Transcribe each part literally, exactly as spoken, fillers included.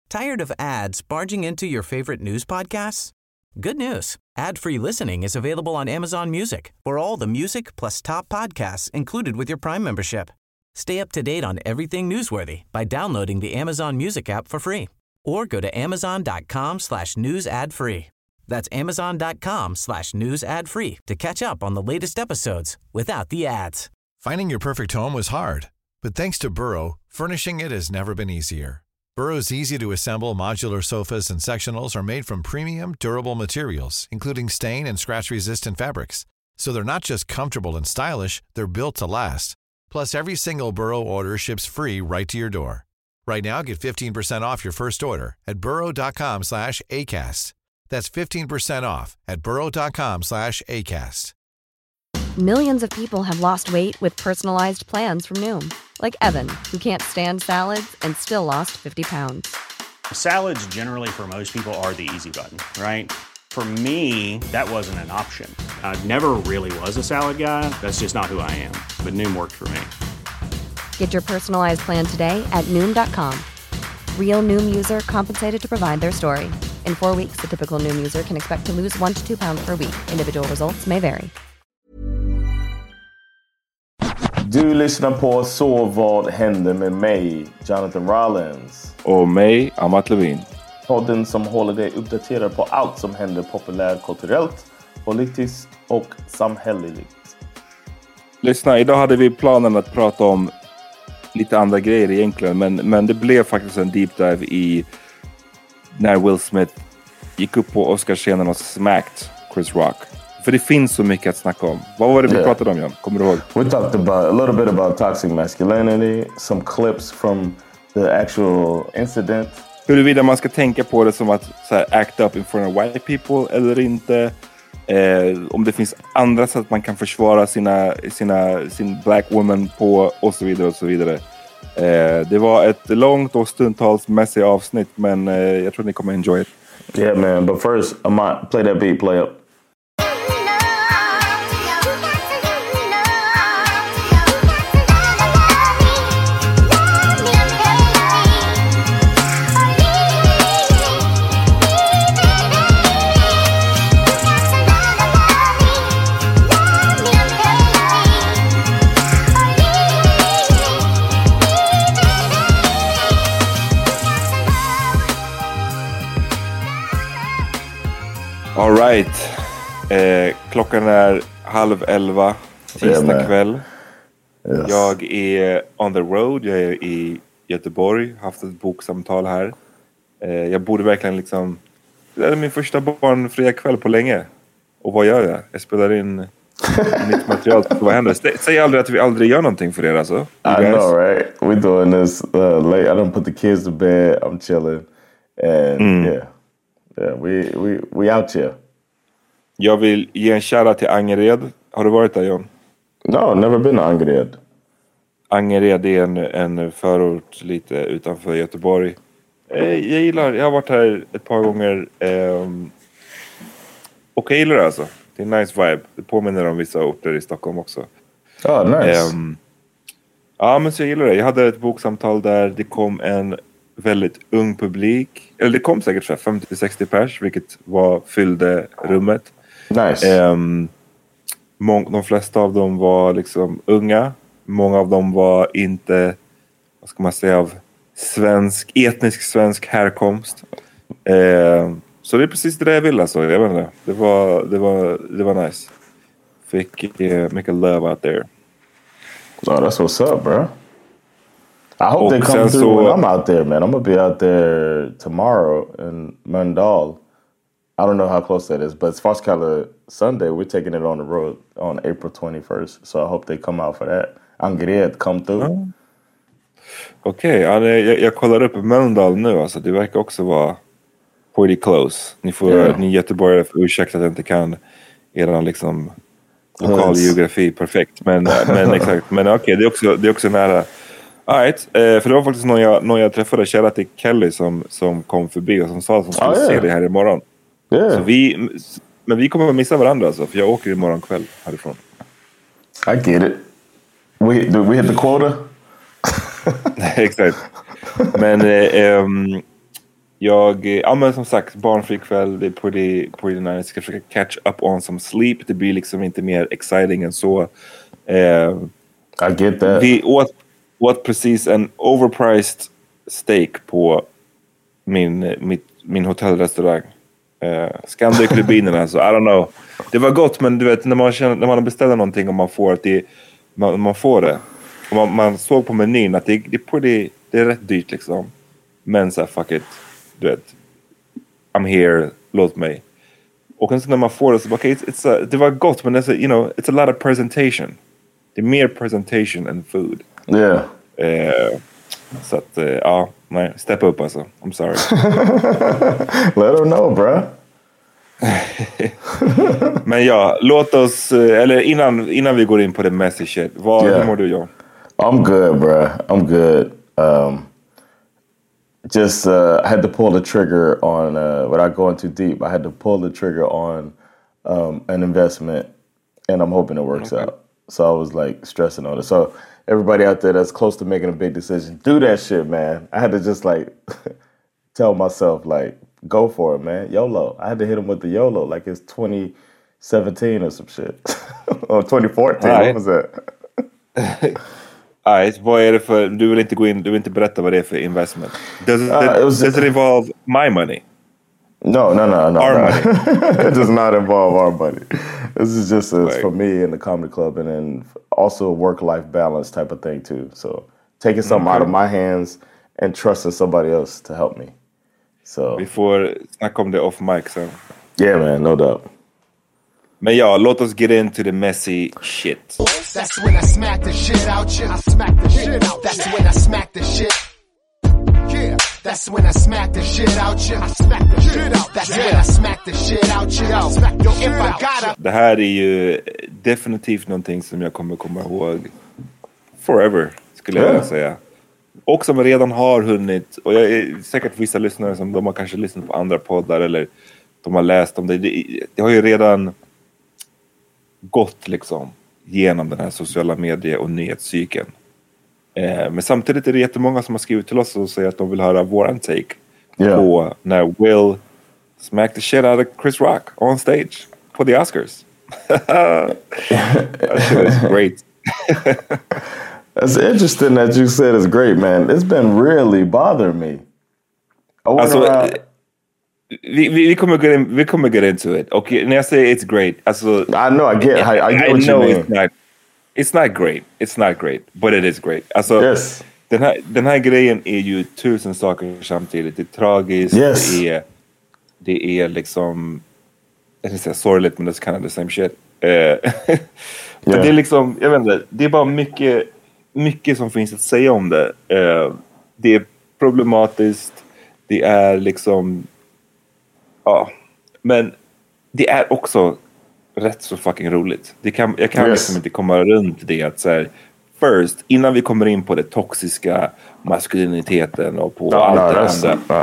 Tired of ads barging into your favorite news podcasts? Good news. Ad-free listening is available on Amazon Music for all the music plus top podcasts included with your Prime membership. Stay up to date on everything newsworthy by downloading the Amazon Music app for free or go to amazon.com slash news ad free. That's amazon.com slash news ad free to catch up on the latest episodes without the ads. Finding your perfect home was hard, but thanks to Burrow, furnishing it has never been easier. Burrow's easy-to-assemble modular sofas and sectionals are made from premium, durable materials, including stain and scratch-resistant fabrics. So they're not just comfortable and stylish, they're built to last. Plus, every single Burrow order ships free right to your door. Right now, get fifteen percent off your first order at burrow.com slash ACAST. That's fifteen percent off at burrow.com slash ACAST. Millions of people have lost weight with personalized plans from Noom. Like Evan, who can't stand salads and still lost fifty pounds. Salads generally for most people are the easy button, right? For me, that wasn't an option. I never really was a salad guy. That's just not who I am. But Noom worked for me. Get your personalized plan today at Noom dot com. Real Noom user compensated to provide their story. In four weeks, the typical Noom user can expect to lose one to two pounds per week. Individual results may vary. Du lyssnar på Så vad händer med mig, Jonathan Rollins. Och mig, Amat Levin. Podden som håller dig uppdaterad på allt som händer populärkulturellt, politiskt och samhälleligt. Lyssna, idag hade vi planen att prata om lite andra grejer egentligen. Men, men det blev faktiskt en deep dive i när Will Smith gick upp på Oscarsscenen och smacked Chris Rock. För det finns så mycket att snacka om. Vad var det vi yeah. pratade om, Jan? Kommer du ihåg? We talked about a little bit about toxic masculinity, some clips from the actual incident. Huruvida man ska tänka på det som att så här, act up in front of white people eller inte. Eh, om det finns andra sätt att man kan försvara sina, sina, sin black woman på och så vidare och så vidare. Eh, det var ett långt och stundtals messy avsnitt, men eh, jag tror ni kommer enjoy it. Yeah man, but first, I might play that beat, play up. All right. Eh, klockan är halv elva tisdag yeah, kväll. Yes. Jag är on the road. Jag är i Göteborg. Haft ett boksamtal här. Eh, jag borde verkligen liksom... Det är min första barnfria kväll på länge. Och vad gör jag? Jag spelar in nytt material. Vad händer? Säg aldrig att vi aldrig gör någonting för er alltså. You I guys? know, right? We're doing this uh, late. I don't put the kids to bed. I'm chilling. And mm. yeah. Yeah, we, we, we out here. Jag vill ge en shoutout till Angered. Har du varit där, John? No, never been to Angered. Angered är en, en förort lite utanför Göteborg. Jag gillar, jag har varit här ett par gånger. Um, och jag gillar det alltså. Det är en nice vibe. Det påminner om vissa orter i Stockholm också. Oh, nice. Um, ja, men så jag gillar det. Jag hade ett boksamtal där det kom en väldigt ung publik. Eller det kom säkert så femtio till sextio pers, vilket var fyllde rummet. Nice. Um, mång, de flesta av dem var liksom unga. Många av dem var inte, vad ska man säga, av svensk, etnisk svensk härkomst. Uh, så det är precis det jag vill alltså. Jag vet inte. Det var, det var, det var nice. Fick uh, mycket love out there. Oh, that's what's up, bro. I hope och they come through så, when I'm out there, man. I'm gonna be out there tomorrow in Mölndal. I don't know how close that is, but it's Farskala Sunday. We're taking it on the road on April twenty-first. So I hope they come out for that. Angered, come through. Mm. Okej, okay, jag, jag kollar upp Mölndal nu. Alltså, det verkar också vara pretty close. Ni får, yeah. ni göteborgare får ursäkta att jag inte kan er liksom lokal geografi perfekt. Men, men exakt. Men okej, okay, det är också, det är också nära. All right. eh, för det var faktiskt någon jag, någon jag träffade, kära till Kelly som, som kom förbi och som sa att hon skulle oh, yeah. se det här imorgon. Yeah. Så vi, men vi kommer att missa varandra alltså, för jag åker imorgon kväll härifrån. I get it. We, do we hit the quota? Exakt. Men eh, um, Jag, ja men som sagt, barnfri kväll, det är pretty, pretty nice. Jag ska försöka catch up on some sleep. Det blir liksom inte mer exciting än så. Uh, I get that. Vi åt, åt precis en overpriced steak på min, mitt, min hotellrestaurang. Uh, Scandic Rubinen alltså, I don't know. Det var gott, men du vet, när man, känner, när man beställer någonting och man får att det, man, man får det. Och man, man såg på menyn att det, det, är pretty, det är rätt dyrt liksom. Men så här, fuck it. Du vet, I'm here, låt mig. Och sen när man får det så, okay, it's, it's a, det var gott, men it's a, you know, it's a lot of presentation. Det är mer presentation än food. Yeah. Uh, så att, uh, ja, nej, step up alltså. I'm sorry. Let her know, bro. Men ja, låt oss, eller innan, innan vi går in på det messy shit. Vad, yeah. Hur mår du, John? I'm good, bro. I'm good. Um, just, uh, I had to pull the trigger on, uh, without going too deep, I had to pull the trigger on um, an investment, and I'm hoping it works okay. out. So I was like stressing on it. So everybody out there that's close to making a big decision, do that shit, man. I had to just like tell myself, like, go for it, man. YOLO. I had to hit him with the YOLO like it's twenty seventeen or some shit. Or twenty fourteen, right. What was that? Alright, vad är det för, du vill inte gå in, du vill inte berätta vad det är för investment. Does it, uh, it was, does it involve my money? No, no, no, no. Our no. money. It does not involve our money. This is just uh, right. for me and the comedy club, and then also a work-life balance type of thing too. So taking something okay. out of my hands and trusting somebody else to help me. So vi får snacka om det off mic sen. Yeah, man, no doubt. Men ja, låt oss get into the messy shit. That's when I smack the shit out you. I smack the shit out. That's when I smack the shit. Yeah. That's when I smack the shit out you. I smack the shit out. That's when I smack the shit out you. I smack the shit out. Det här är ju definitivt någonting som jag kommer komma ihåg forever, skulle jag vilja säga. Och som redan har hunnit, och jag är säkert vissa lyssnare som de har kanske lyssnat på andra poddar eller de har läst om det. Det, det har ju redan gått liksom genom den här sociala medier- och nyhetscykeln. Eh, men samtidigt är det jättemånga som har skrivit till oss och säger att de vill höra våran take yeah. på när Will smacked the shit out of Chris Rock on stage på the Oscars. That shit is great. It's interesting that you said it's great, man. It's been really bothering me. Alltså, vi, vi, vi, kommer get in, vi kommer get into it. Och när jag säger it's great, alltså... I know, I get, I, I get I what know you mean. It's not, it's not great. It's not great, but it is great. Alltså, yes. den, här, den här grejen är ju tusen saker samtidigt. Det är tragiskt, yes. det är... Det är liksom... Jag ska säga sorgligt, men det är kind of the same shit. Uh, yeah. Det är liksom, jag vet inte, det är bara mycket... mycket som finns att säga om det. Uh, det är problematiskt. Det är liksom... Ja. Men det är också rätt så fucking roligt. Det kan, jag kan yes. liksom inte komma runt det att så här, first, innan vi kommer in på det toxiska maskuliniteten och på no, allt no, det andra. No.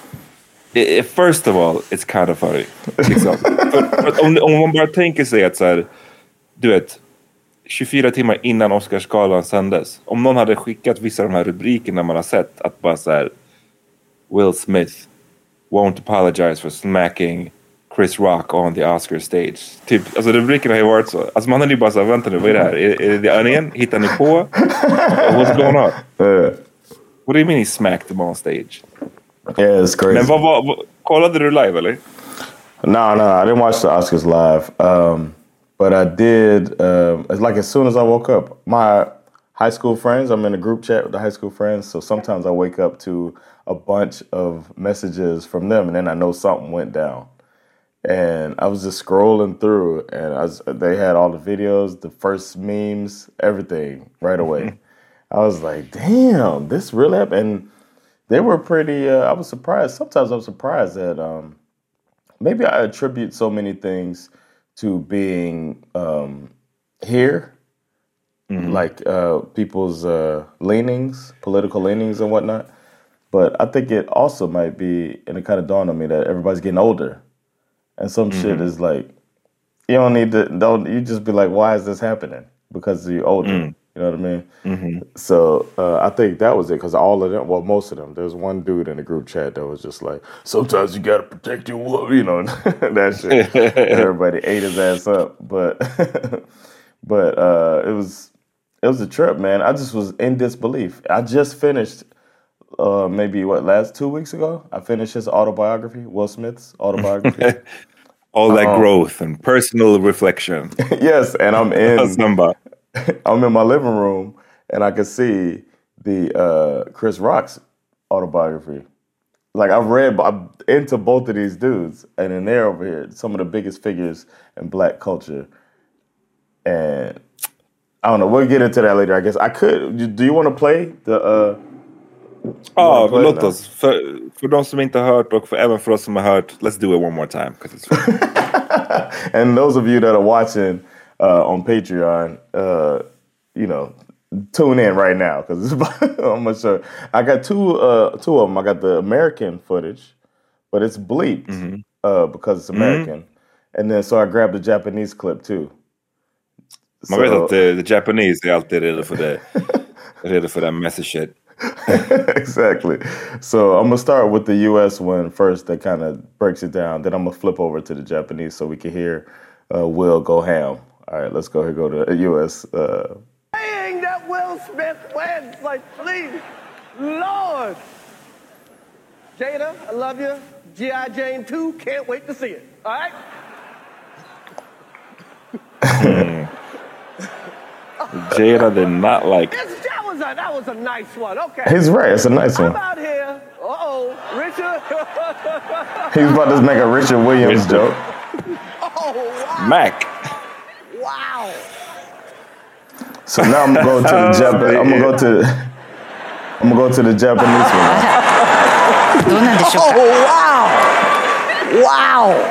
It, first of all, it's kind of funny. Liksom. för, för om, om man bara tänker sig att så här, du vet, tjugofyra timmar innan Oscarsgalan sändes. Om någon hade skickat vissa av de här rubrikerna man har sett. Att bara så här, Will Smith won't apologize for smacking Chris Rock on the Oscar stage. Typ, alltså rubrikerna har ju varit så. Alltså man hade ju bara så här, vänta nu, vad är det här? Är, är det The Onion? Hittar ni på? What's going on? Uh, What do you mean he smacked them on stage? Yeah, it's crazy. Men vad var, kollade du live eller? No, no, I didn't watch the Oscars live. Um... But I did, um, it's like as soon as I woke up, my high school friends, I'm in a group chat with the high school friends, so sometimes I wake up to a bunch of messages from them, and then I know something went down. And I was just scrolling through, and I was, they had all the videos, the first memes, everything right away. I was like, damn, this really happened. And they were pretty, uh, I was surprised. Sometimes I'm surprised that um, maybe I attribute so many things to being um, here, mm-hmm. like uh, people's uh, leanings, political leanings and whatnot. But I think it also might be, and it kind of dawned on me that everybody's getting older. And some mm-hmm. shit is like, you don't need to, don't, you just be like, why is this happening? Because you're older. Mm. You know what I mean? Mm-hmm. So uh, I think that was it because all of them, well, most of them, there's one dude in the group chat that was just like, sometimes you got to protect your wolf, you know, that shit. Everybody ate his ass up. But but uh, it was it was a trip, man. I just was in disbelief. I just finished uh, maybe, what, last two weeks ago? I finished his autobiography, Will Smith's autobiography. All that um, growth and personal reflection. Yes, and I'm in... I'm in my living room and I could see the uh, Chris Rock's autobiography. Like I've read, I'm into both of these dudes, and then they're over here, some of the biggest figures in Black culture. And I don't know, we'll get into that later. I guess I could. Do you want to play the? Uh, Ja, oh, låt oss. För, för de som inte har hört och för, även för oss som har hört, let's do it one more time. It's and those of you that are watching uh, on Patreon, uh, you know, tune in right now because I'm gonna show. I got two, uh, two of them. I got the American footage, but it's bleeped mm-hmm. uh, because it's American, mm-hmm. and then so I grabbed the Japanese clip too. Man vet att the, the Japanese är alltid redo för det, redo för that messy shit. Exactly. So I'm gonna start with the U S one first that kind of breaks it down. Then I'm gonna flip over to the Japanese so we can hear uh, Will go ham. All right, let's go ahead and go to U S. Uh... Saying that Will Smith wins, like, please, Lord. Jada, I love you. G I. Jane two, can't wait to see it. All right? Jada did not like. That was a, that was a nice one. Okay. He's right. It's a nice one. I'm out here. Uh-oh, Richard. He's about to make a Richard Williams Richard. joke. Oh, wow. Mac. Wow. So now I'm gonna go to the Japanese. I'm gonna go to. I'm gonna go to the Japanese one. Oh wow! Wow!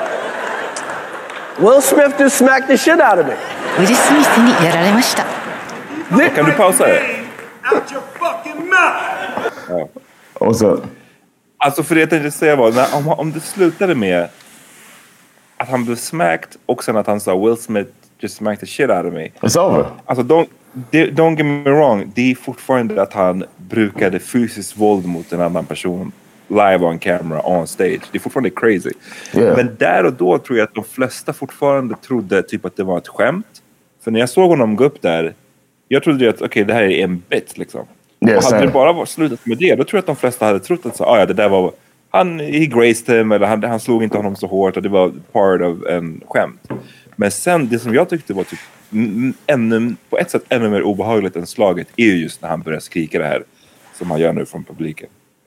Will Smith just smacked the shit out of me. Will Smith にやられました。 Kan du pausa det? Out your fucking mouth. Ja. What's up? Alltså för det jag tänkte säga var, när, om, om det slutade med att han blev smacked och sen att han sa Will Smith just smacked the shit out of me. It's over. Alltså don't, don't get me wrong, det är fortfarande att han brukade fysiskt våld mot en annan person live on camera, on stage. Det är fortfarande crazy. Yeah. Men där och då tror jag att de flesta fortfarande trodde typ att det var ett skämt. För när jag såg honom gå upp där, jag trodde att okej, okay, det här är en bit liksom. Yes, och hade sir. det bara varit slutat med det, då tror jag att de flesta hade trott att så, ah, ja, det där var han, he graced him, eller han, han slog inte honom så hårt och det var part of en skämt. Men sen, det som jag tyckte var typ ännu, på ett sätt ännu mer obehagligt än slaget är just när han börjar skrika det här som han gör nu från publiken.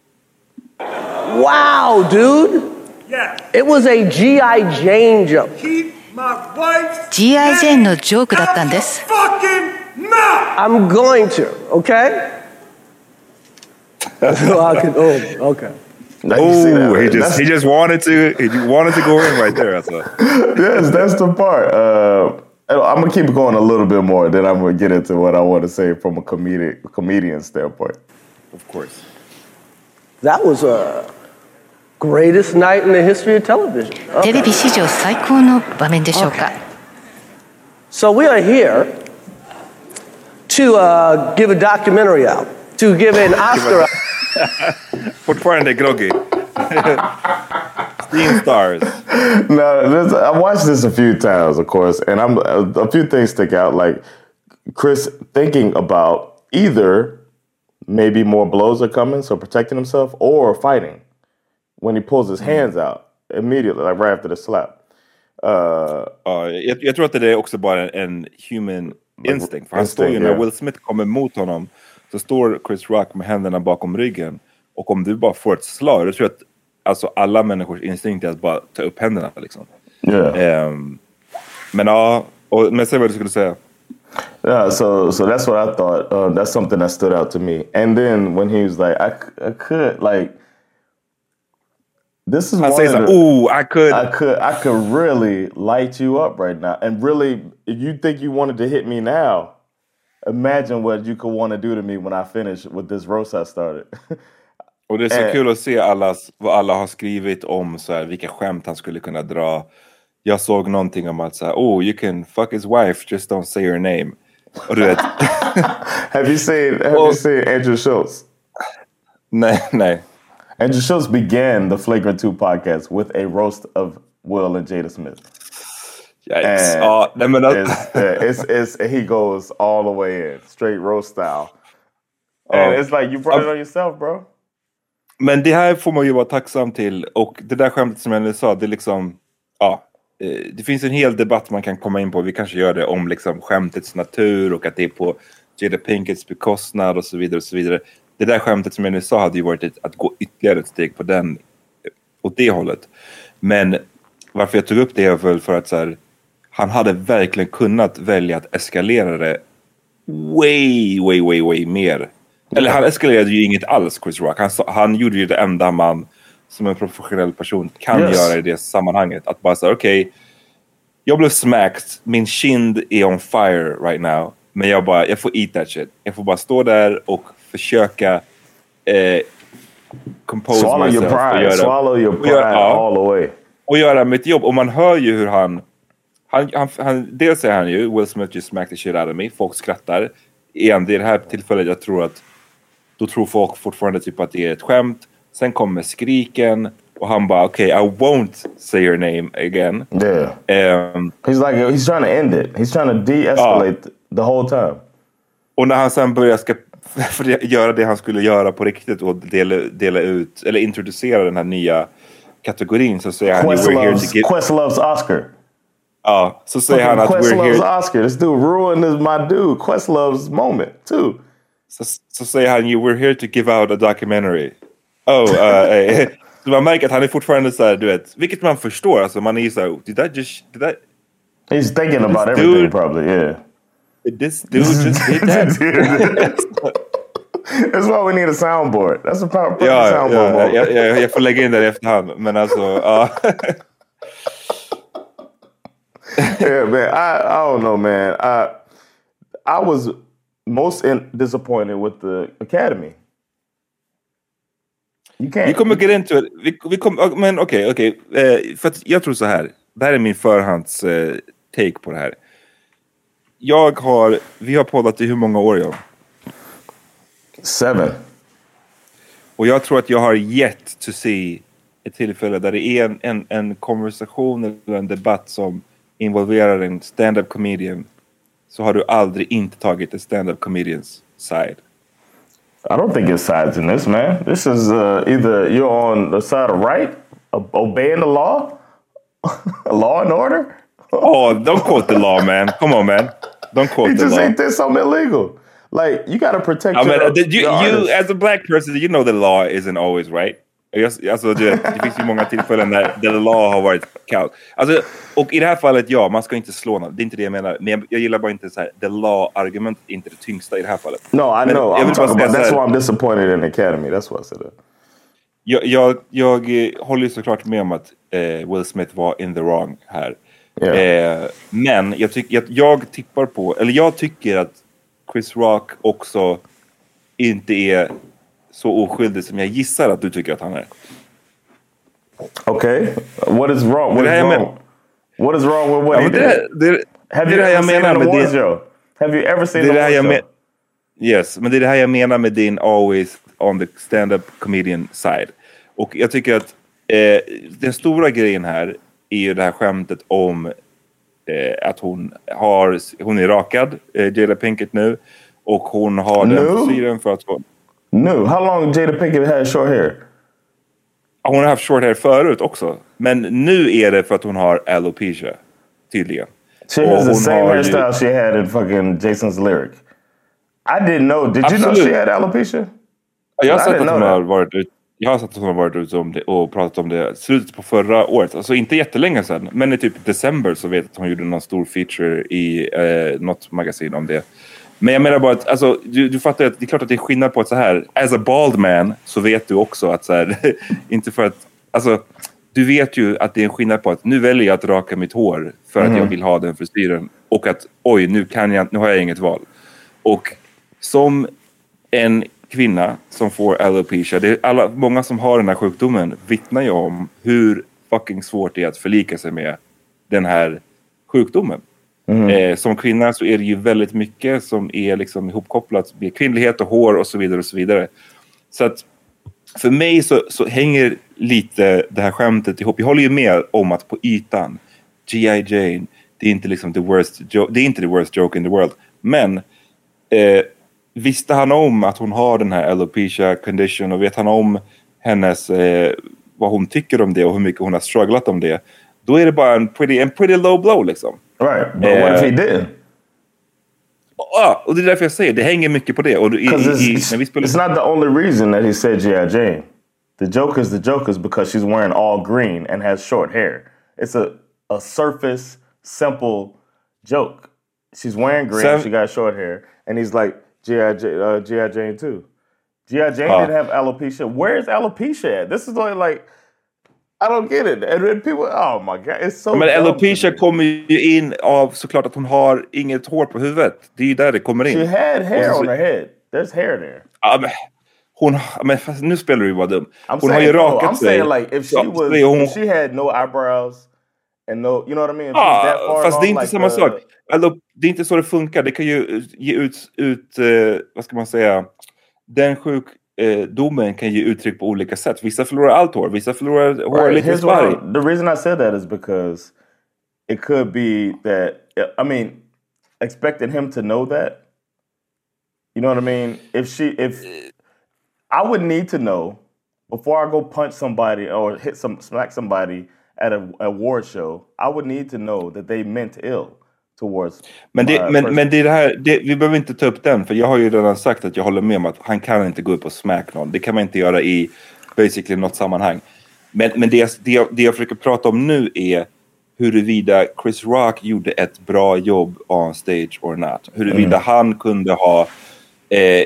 Wow, dude! Yes. It was a G I. Jane joke. Keep my wife's G I. Jane のジョークだったんです。 fucking mouth! I'm going to, okay? I can, oh, okay. Oh, he just he just wanted to he wanted to go in right there. That's a... Yes, that's the part. Uh, I'm gonna keep going a little bit more, then I'm gonna get into what I want to say from a comedic comedian standpoint. Of course. That was a greatest night in the history of television. Okay. テレビ史上最高の場面でしょうか。 Okay. So we are here to uh, give a documentary out, to give an Oscar out. Fortfarande groggy. Steam stars. No, this, I watched this a few times, of course, and I'm a, a few things stick out. Like Chris thinking about either maybe more blows are coming, so protecting himself, or fighting when he pulls his hands out immediately, like right after the slap. Uh, uh, jag, jag tror att det är också bara en human instinct. För han står ju, när Will Smith kommer mot honom, så står Chris Rock med händerna bakom ryggen. Och om du bara får ett slag, då tror jag att alltså, alla människors instinkt är att bara ta upp händerna. Liksom. Yeah. Um, men ja, och, men säg vad du skulle säga. Yeah, so so that's what I thought. Uh, that's something that stood out to me. And then when he was like, I, I could, like, this is I one say of so, the, ooh, I could. I could, I could really light you up right now. And really, if you think you wanted to hit me now, imagine what you could want to do to me when I finish with this roast I started. Och det är så and, kul att se allas, vad alla har skrivit om så här, vilka skämt han skulle kunna dra. Jag såg någonting om att så här, oh, you can fuck his wife, just don't say her name. Och du vet, Have you seen Have Och, you seen Andrew Schultz? Nej, nej. Andrew Schultz began the Flagrant two podcast with a roast of Will and Jada Smith. Yikes. Ja, nej, men att... it's, it's, it's, he goes all the way in, straight roast style. And uh, it's like, you brought uh, it on yourself, bro. Men det här får man ju vara tacksam till. Och det där skämtet som jag nu sa, det är liksom... Ja, det finns en hel debatt man kan komma in på. Vi kanske gör det om liksom skämtets natur och att det är på Jada Pinkets bekostnad och så vidare och så vidare. Det där skämtet som jag nu sa hade ju varit ett, att gå ytterligare ett steg på den, åt det hållet. Men varför jag tog upp det är väl för att så här, han hade verkligen kunnat välja att eskalera det way, way, way, way mer. Eller han eskalerade ju inget alls, Chris Rock. Han, han gjorde ju det enda man som en professionell person kan yes. göra i det sammanhanget. Att bara säga, okej, okay, jag blev smacked, min kind är on fire right now. Men jag bara, jag får eat that shit. Jag får bara stå där och försöka eh, compose swallow myself. Your pride. Göra, swallow your pride göra, ja, all the way. Och göra mitt jobb. Och man hör ju hur han, han, han, han dels säger han ju, Will Smith just smacked the shit out of me. Folk skrattar. Igen, det är det här tillfället jag tror att då tror folk fortfarande typ att det är ett skämt. Sen kommer skriken och han bara, okej, okay, I won't say your name again. Yeah. Um, he's like, he's trying to end it. He's trying to de-escalate uh, the whole time. Och när han sen börjar ska göra det han skulle göra på riktigt och dela, dela ut, eller introducera den här nya kategorin, så säger han, Quest, we're loves, here to get... Quest loves Oscar. Ja, så säger han att Quest we're loves here... Oscar. This dude ruined my dude. Quest loves moment too. Så, så säger han, you we're here to give out a documentary. Oh, uh, eh, så man märker att han är fortfarande så här, du vet, vilket man förstår, alltså man är så här, did that just, did that... He's thinking about everything dude, probably, yeah. This dude just did that. That's why we need a soundboard. That's a perfect ja, soundboard. Ja, jag, jag, jag får lägga in det i efterhand, men alltså, ja. Yeah, man, I, I don't know, man. I, I was most in, disappointed with the Academy. You can't. Vi kommer get into it. Vi, vi kom, men okej, okay, okej. Okay. Eh, för att jag tror så här. Det här är min förhands eh, take på det här. Jag har, vi har poddat i hur många år, jag? Seven. Och jag tror att jag har yet to see ett tillfälle där det är en, en, en konversation eller en debatt som involverar en stand-up comedian, så har du aldrig inte tagit en stand-up comedians side. I don't think it's sides in this, man. This is uh, either you're on the side of right, uh, obeying the law, law and order. Oh, don't quote the law, man. Come on, man. Don't quote he the just law. He did something illegal. Like, you got to protect I mean, your, you, your you as a black person, you know the law isn't always right. Alltså, det, det finns ju många tillfällen där the law har varit kallt. Alltså, och i det här fallet, ja, man ska inte slå någon. Det är inte det jag menar. Men jag, jag gillar bara inte så här, the law-argument är inte det tyngsta i det här fallet. No, I men know. I'm talking about, that's why I'm disappointed in the Academy. That's why I said that. Jag, jag, jag håller ju såklart med om att eh, Will Smith var in the wrong här. Yeah. Eh, men jag, tyck, jag, jag tippar på, eller jag tycker att Chris Rock också inte är så oskyldig som jag gissar att du tycker att han är. Okay. What is wrong? What is wrong? What is wrong with what ja, he det, did? Det, Have det you ever seen an awards din, show? Have you ever seen an awards show? Men, yes, men det är det här jag menar med din always on the stand-up comedian side. Och jag tycker att eh, den stora grejen här är ju det här skämtet om eh, att hon har hon är rakad, eh, Jada Pinkett nu, och hon har no. den frisyren för att hon... No, how long Jada Pinkett had short hair? Hon har haft short hair förut också. Men nu är det för att hon har alopecia, tydligen. She has the same hairstyle ju... she had in fucking Jason's Lyric. I didn't know. Did Absolut. you know she had alopecia? Jag har sett att hon har varit ut, jag har sett att hon har varit ute om det och pratat om det slutet på förra året. Alltså inte jättelänge sedan, men i typ december så vet jag att hon gjorde någon stor feature i eh, något magasin om det. Men jag menar bara att alltså, du, du fattar att det är klart att det är skillnad på att så här, as a bald man så vet du också att så här, inte för att, alltså du vet ju att det är en skillnad på att nu väljer jag att raka mitt hår för mm. att jag vill ha den frisyren, och att oj, nu kan jag, nu har jag inget val. Och som en kvinna som får alopecia, det är alla, många som har den här sjukdomen vittnar ju om hur fucking svårt det är att förlika sig med den här sjukdomen. Mm. Eh, som kvinna så är det ju väldigt mycket som är liksom ihopkopplat med kvinnlighet och hår och så vidare och så vidare. Så att för mig så, så hänger lite det här skämtet ihop. Jag håller ju med om att på ytan G I. Jane, det är inte liksom the worst jo- det är inte the worst joke in the world. Men eh, visste han om att hon har den här alopecia condition och vet han om hennes eh, vad hon tycker om det och hur mycket hon har strugglat om det, då är det bara en pretty, en pretty low blow liksom. Right, but uh, what if he did? Ja, och det är därför jag säger, det hänger mycket på det. Och i, i, i, när vi spelar... It's not the only reason that he said G I. Jane. The joke is the joke is because she's wearing all green and has short hair. It's a, a surface, simple joke. She's wearing green, Sem- she got short hair. And he's like, G I. J- uh, G I. Jane too. G I. Jane uh. didn't have alopecia. Where's alopecia at? This is only like... I don't get it. And then people, oh my God, it's so... Men alopecia kommer ju in av såklart att hon har inget hår på huvudet. Det är ju där det kommer in. She had hair så, on her head. There's hair there. Ja, men hon... Men fast, nu spelar du ju bara dum. I'm hon saying, har ju rakat no, I'm sig. saying like if she ja, was... hon, if she had no eyebrows and no... You know what I mean? If ja, that far fast det är inte like samma the, sak. Alltså, det är inte så det funkar. Det kan ju ge ut... ut uh, vad ska man säga? Den sjuk... Eh, domen kan ge uttryck på olika sätt. Vissa förlorar allt hår, vissa förlorar hår right. lite sparg. The reason I said that is because it could be that, I mean, expecting him to know that. You know what I mean? If she, if I would need to know before I go punch somebody or hit some, smack somebody at a, a award show, I would need to know that they meant ill. Men, det, men, men det är det här, det, vi behöver inte ta upp den, för jag har ju redan sagt att jag håller med om att han kan inte gå upp och smack någon. Det kan man inte göra i basically något sammanhang. Men, men det, det, jag, det jag försöker prata om nu är huruvida Chris Rock gjorde ett bra jobb on stage or not. Huruvida mm. han kunde ha eh,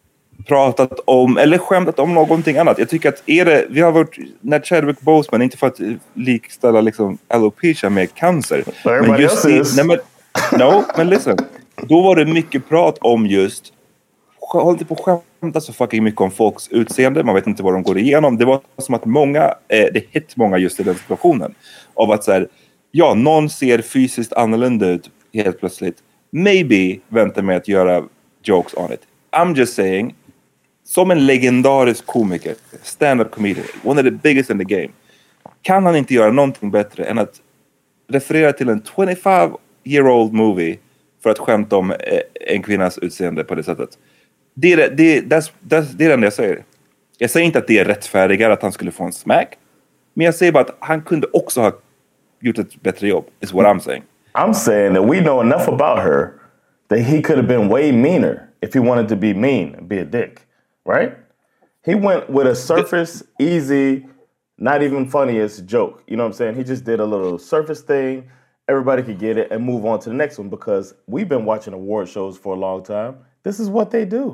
pratat om eller skämtat om någonting annat. Jag tycker att är det, vi har varit när Chadwick Boseman, inte för att likställa liksom alopecia med cancer. Men just i, nej men, no, men listen. Då var det mycket prat om just håll inte på att skämta så fucking mycket om folks utseende. Man vet inte vad de går igenom. Det var som att många, eh, det hit många just i den situationen. Av att så här, ja, någon ser fysiskt annorlunda ut helt plötsligt. Maybe vänta med att göra jokes on it. I'm just saying, som en legendarisk komiker, stand-up comedian, one of the biggest in the game, kan han inte göra någonting bättre än att referera till en twenty-five year old movie för att skämta om en kvinnas utseende på det sättet. Det är det, det, that's, that's, det är det enda jag säger. Jag säger inte att det är rättfärdigare att han skulle få en smack, men jag säger bara att han kunde också ha gjort ett bättre jobb, is what I'm saying. I'm saying that we know enough about her that he could have been way meaner if he wanted to be mean and be a dick. Right? He went with a surface, easy, not even funniest joke. You know what I'm saying? He just did a little surface thing. Everybody could get it and move on to the next one because we've been watching award shows for a long time. This is what they do.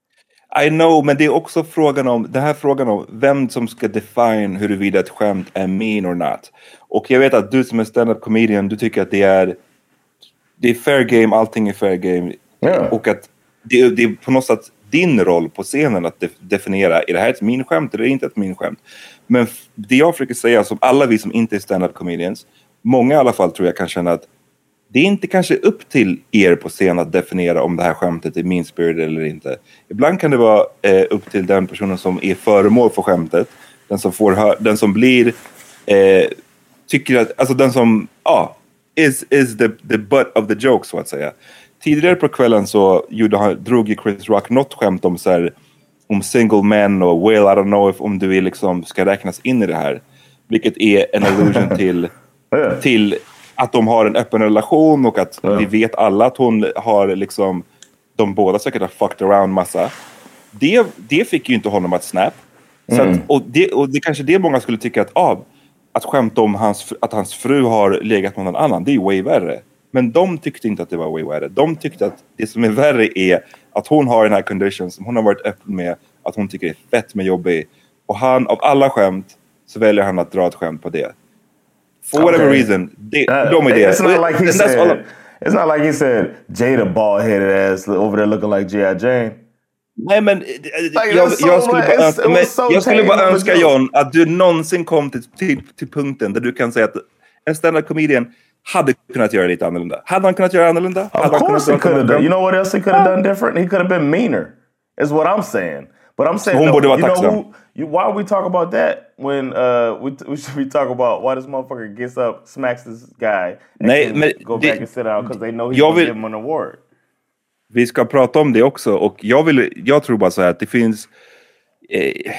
I know, men det är också frågan om, den här frågan om vem som ska define huruvida ett skämt är mean or not. Och jag vet att du som är stand-up comedian, du tycker att det är det är fair game, allting är fair game. Yeah. Och att det, det är på något sätt din roll på scenen att def- definiera, är det här ett min skämt eller är det inte ett min skämt? Men det jag försöker säga, som alla vi som inte är stand-up comedians, många i alla fall tror jag kan känna att det är inte kanske upp till er på scen att definiera om det här skämtet är mean spirit eller inte. Ibland kan det vara eh, upp till den personen som är föremål för skämtet, den som får hö- den som blir eh, tycker att, alltså den som ja, ah, is, is the, the butt of the joke så att säga. Tidigare på kvällen så gjorde han, drog ju Chris Rock något skämt om så här, om single men och well, I don't know if om du är liksom ska räknas in i det här. Vilket är en allusion till, till att de har en öppen relation och att vi vet alla att hon har liksom, de båda säkert har fucked around massa. Det, det fick ju inte honom att snap. Så att, och, det, och det kanske det många skulle tycka att ah, att skämta om hans, att hans fru har legat med någon annan, det är way värre. Men de tyckte inte att det var way värre. De tyckte att det som är värre är att hon har den här condition som hon har varit öppen med, att hon tycker det är fett med jobbig. Och han, av alla skämt, så väljer han att dra ett skämt på det. For whatever okay. reason, det, uh, de är det. It's not like he said, all... it's not like he said Jada bald-headed ass over there looking like G I. Jane. Nej, men like, jag, so jag skulle bara önska, men, so jag skulle bara önska John, att du någonsin kom till, till, till punkten där du kan säga att en stand-up comedian, hade kunnat göra lite annorlunda. Hade han kunnat göra annorlunda? Of course he could have done. You know what else he could have done different? He could have been meaner. Is what I'm saying. But I'm saying, hon no, borde vara you know tacksam. who, you, why we talk about that when uh, we, we should be talking about why this motherfucker gets up, smacks this guy, and Nej, men go det, back and sit down because they know he's jag gonna vill, give him an award. Vi ska prata om det också, och jag vill, jag tror bara så här att det finns eh,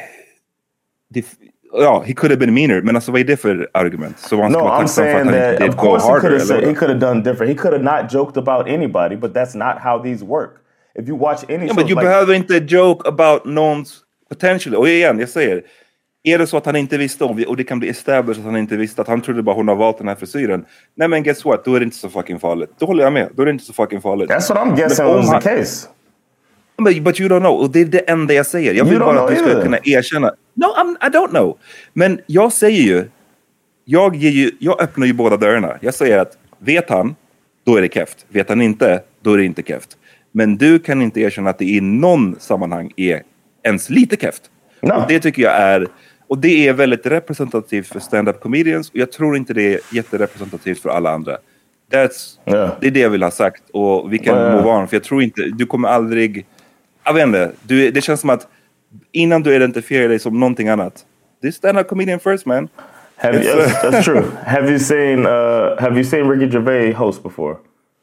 det, ja, he could have been meaner, men alltså vad är det för argument? Så man ska No, vara I'm tacksam för saying att han that inte of did go course he harder, could have said, eller? he could have done different. He could have not joked about anybody, but that's not how these work. If you watch any Ja, show, men du like, behöver inte joke about någons potential. Och igen, jag säger, är det så att han inte visste om, och det kan bli established att han inte visste, att han trodde bara hon har valt den här frisyren. Nej, men guess what? Då är det inte så fucking farligt. Då håller jag med. Då är det inte så fucking farligt. That's what I'm guessing was the case. But, but you don't know. Och det är det enda jag säger. Jag vill bara att du ska either. kunna erkänna. No, I'm, I don't know. Men jag säger ju, jag, ger ju, jag öppnar ju båda dörrarna. Jag säger att vet han, då är det keft. Vet han inte, då är det inte keft. Men du kan inte erkänna att det i någon sammanhang är ens lite keft. No. Och det tycker jag är, och det är väldigt representativt för stand-up comedians, och jag tror inte det är jätterepresentativt för alla andra. That's, yeah. Det är det jag vill ha sagt, och vi kan yeah. move on, för jag tror inte, du kommer aldrig, jag vet inte, du, det känns som att innan du identifierar dig som någonting annat, this stand-up comedian first, man. Have you, that's, that's true. Have you seen uh, have you seen Ricky Gervais host before?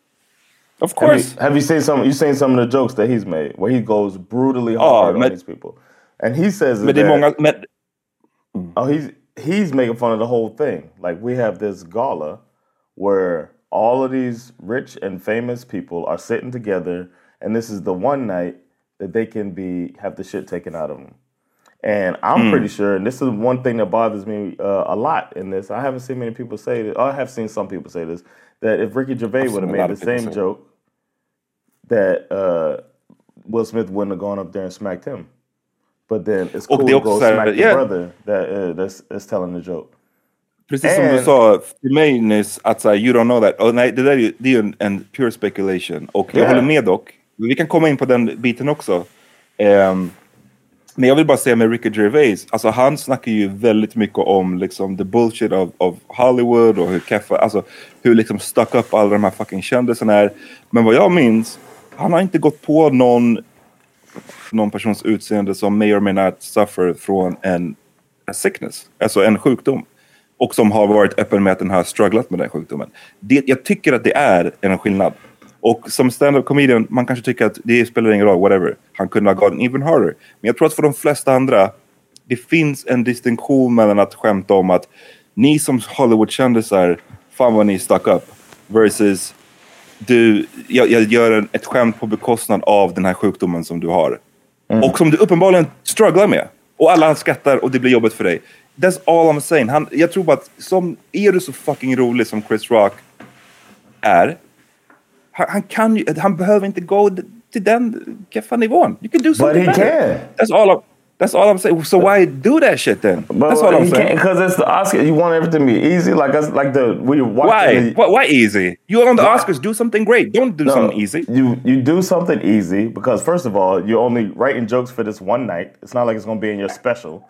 Of course. Have you, have you seen some? You seen some of the jokes that he's made where he goes brutally hard oh, on these people, and he says men det är många, men, oh, he's he's making fun of the whole thing. Like, we have this gala where all of these rich and famous people are sitting together, and this is the one night that they can be have the shit taken out of them. And I'm mm. pretty sure, and this is one thing that bothers me uh, a lot in this. I haven't seen many people say this. I have seen some people say this, that if Ricky Gervais would have made the same say. joke, that uh, Will Smith wouldn't have gone up there and smacked him. But then it's cool to go smack the yeah. brother that uh, that's, that's telling the joke. Precis and, som du sa till mig nyss, att så här, you don't know that. Oh, nej, det där är ju, det är ju en, en pure speculation. Och jag yeah. håller med dock. Vi kan komma in på den biten också. Um, men jag vill bara säga med Ricky Gervais, alltså han snackar ju väldigt mycket om liksom the bullshit of, of Hollywood och hur kaffe, alltså hur liksom stuck upp alla de här fucking kändisarna är. Men vad jag minns, han har inte gått på någon någon persons utseende som may or may not suffer från en a sickness, alltså en sjukdom, och som har varit öppen med att den har strugglat med den sjukdomen. Det, jag tycker att det är en skillnad. Och som stand-up comedian, man kanske tycker att det spelar ingen roll, whatever. Han kunde ha gått even harder. Men jag tror att för de flesta andra, det finns en distinktion mellan att skämta om att ni som Hollywood-kändisar, fan vad ni stuck up, versus du, jag, jag gör en, ett skämt på bekostnad av den här sjukdomen som du har. Mm. Och som du uppenbarligen strugglar med. Och alla skrattar och det blir jobbigt för dig. That's all I'm saying. Han, jag tror bara att som, är du så fucking rolig som Chris Rock är, han, han kan ju, han behöver inte gå till den keffa nivån. You can do something But he better. can. That's all I'm, that's all I'm saying. So why do that shit then? But that's all I'm saying. Because it's the Oscar. You want everything to be easy, like us, like the we watch. Why? The, why? Why easy? You're on the Oscars. Do something great. Don't do no, something easy. You you do something easy because first of all, you're only writing jokes for this one night. It's not like it's going to be in your special.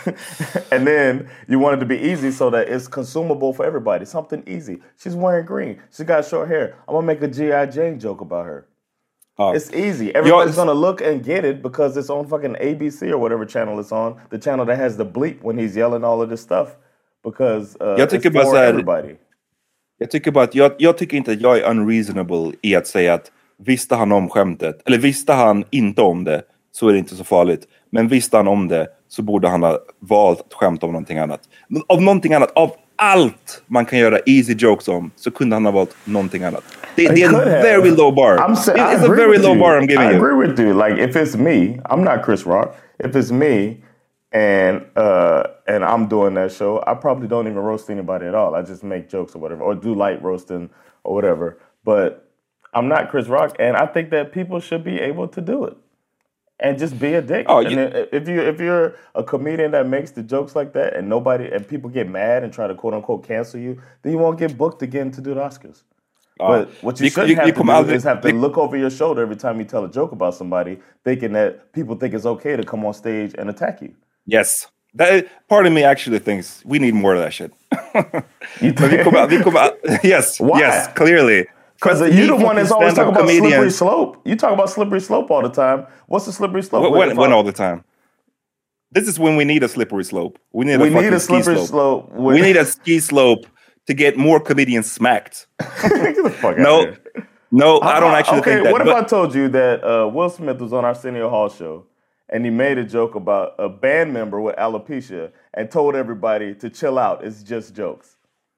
And then you want it to be easy so that it's consumable for everybody. Something easy. She's wearing green. She got short hair. I'm gonna make a G I Jane joke about her. Uh, it's easy. Everybody's gonna look and get it because it's on fucking A B C or whatever channel it's on. The channel that has the bleep when he's yelling all of this stuff. Because uh, jag tycker it's bara for så här, everybody. Jag tycker bara att jag, jag tycker inte att jag är unreasonable i att säga att visste han om skämtet, eller visste han inte om det, så är det inte så farligt. Men visste han om det, så borde han ha valt att skämta om någonting annat. Av någonting annat, av allt man kan göra easy jokes om, så kunde han ha valt någonting annat. Det, det är en very low bar. I'm say, it's a very low you. bar I'm giving I you. I agree with you. Like, if it's me, I'm not Chris Rock. If it's me and uh, and I'm doing that show, I probably don't even roast anybody at all. I just make jokes or whatever, or do light roasting or whatever. But I'm not Chris Rock, and I think that people should be able to do it. And just be a dick. Oh, and you, if you if you're a comedian that makes the jokes like that, and nobody and people get mad and try to quote unquote cancel you, then you won't get booked again to do the Oscars. Uh, but what you, you shouldn't you, have you to do aldrig, is have to look over your shoulder every time you tell a joke about somebody, thinking that people think it's okay to come on stage and attack you. Yes, That, part of me actually thinks we need more of that shit. You think? we come out, we come out, yes, Why? yes, clearly. Because you're the one that's always talking about slippery slope. You talk about slippery slope all the time. What's the slippery slope? When, when all the time? This is when we need a slippery slope. We need a, we fucking need a slippery ski slope. slope. We need a ski slope to get more comedians smacked. Get the fuck no, out of here. No, I don't actually okay, think that. What if but, I told you that uh, Will Smith was on Arsenio Hall show and he made a joke about a band member with alopecia and told everybody to chill out. It's just jokes.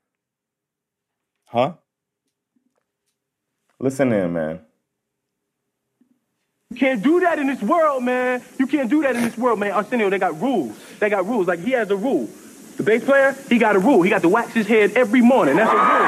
Huh? Listen in, man. You can't do that in this world, man. You can't do that in this world, man. Arsenio, they got rules. They got rules. Like, he has a rule. The bass player, he got a rule. He got to wax his head every morning. That's a rule.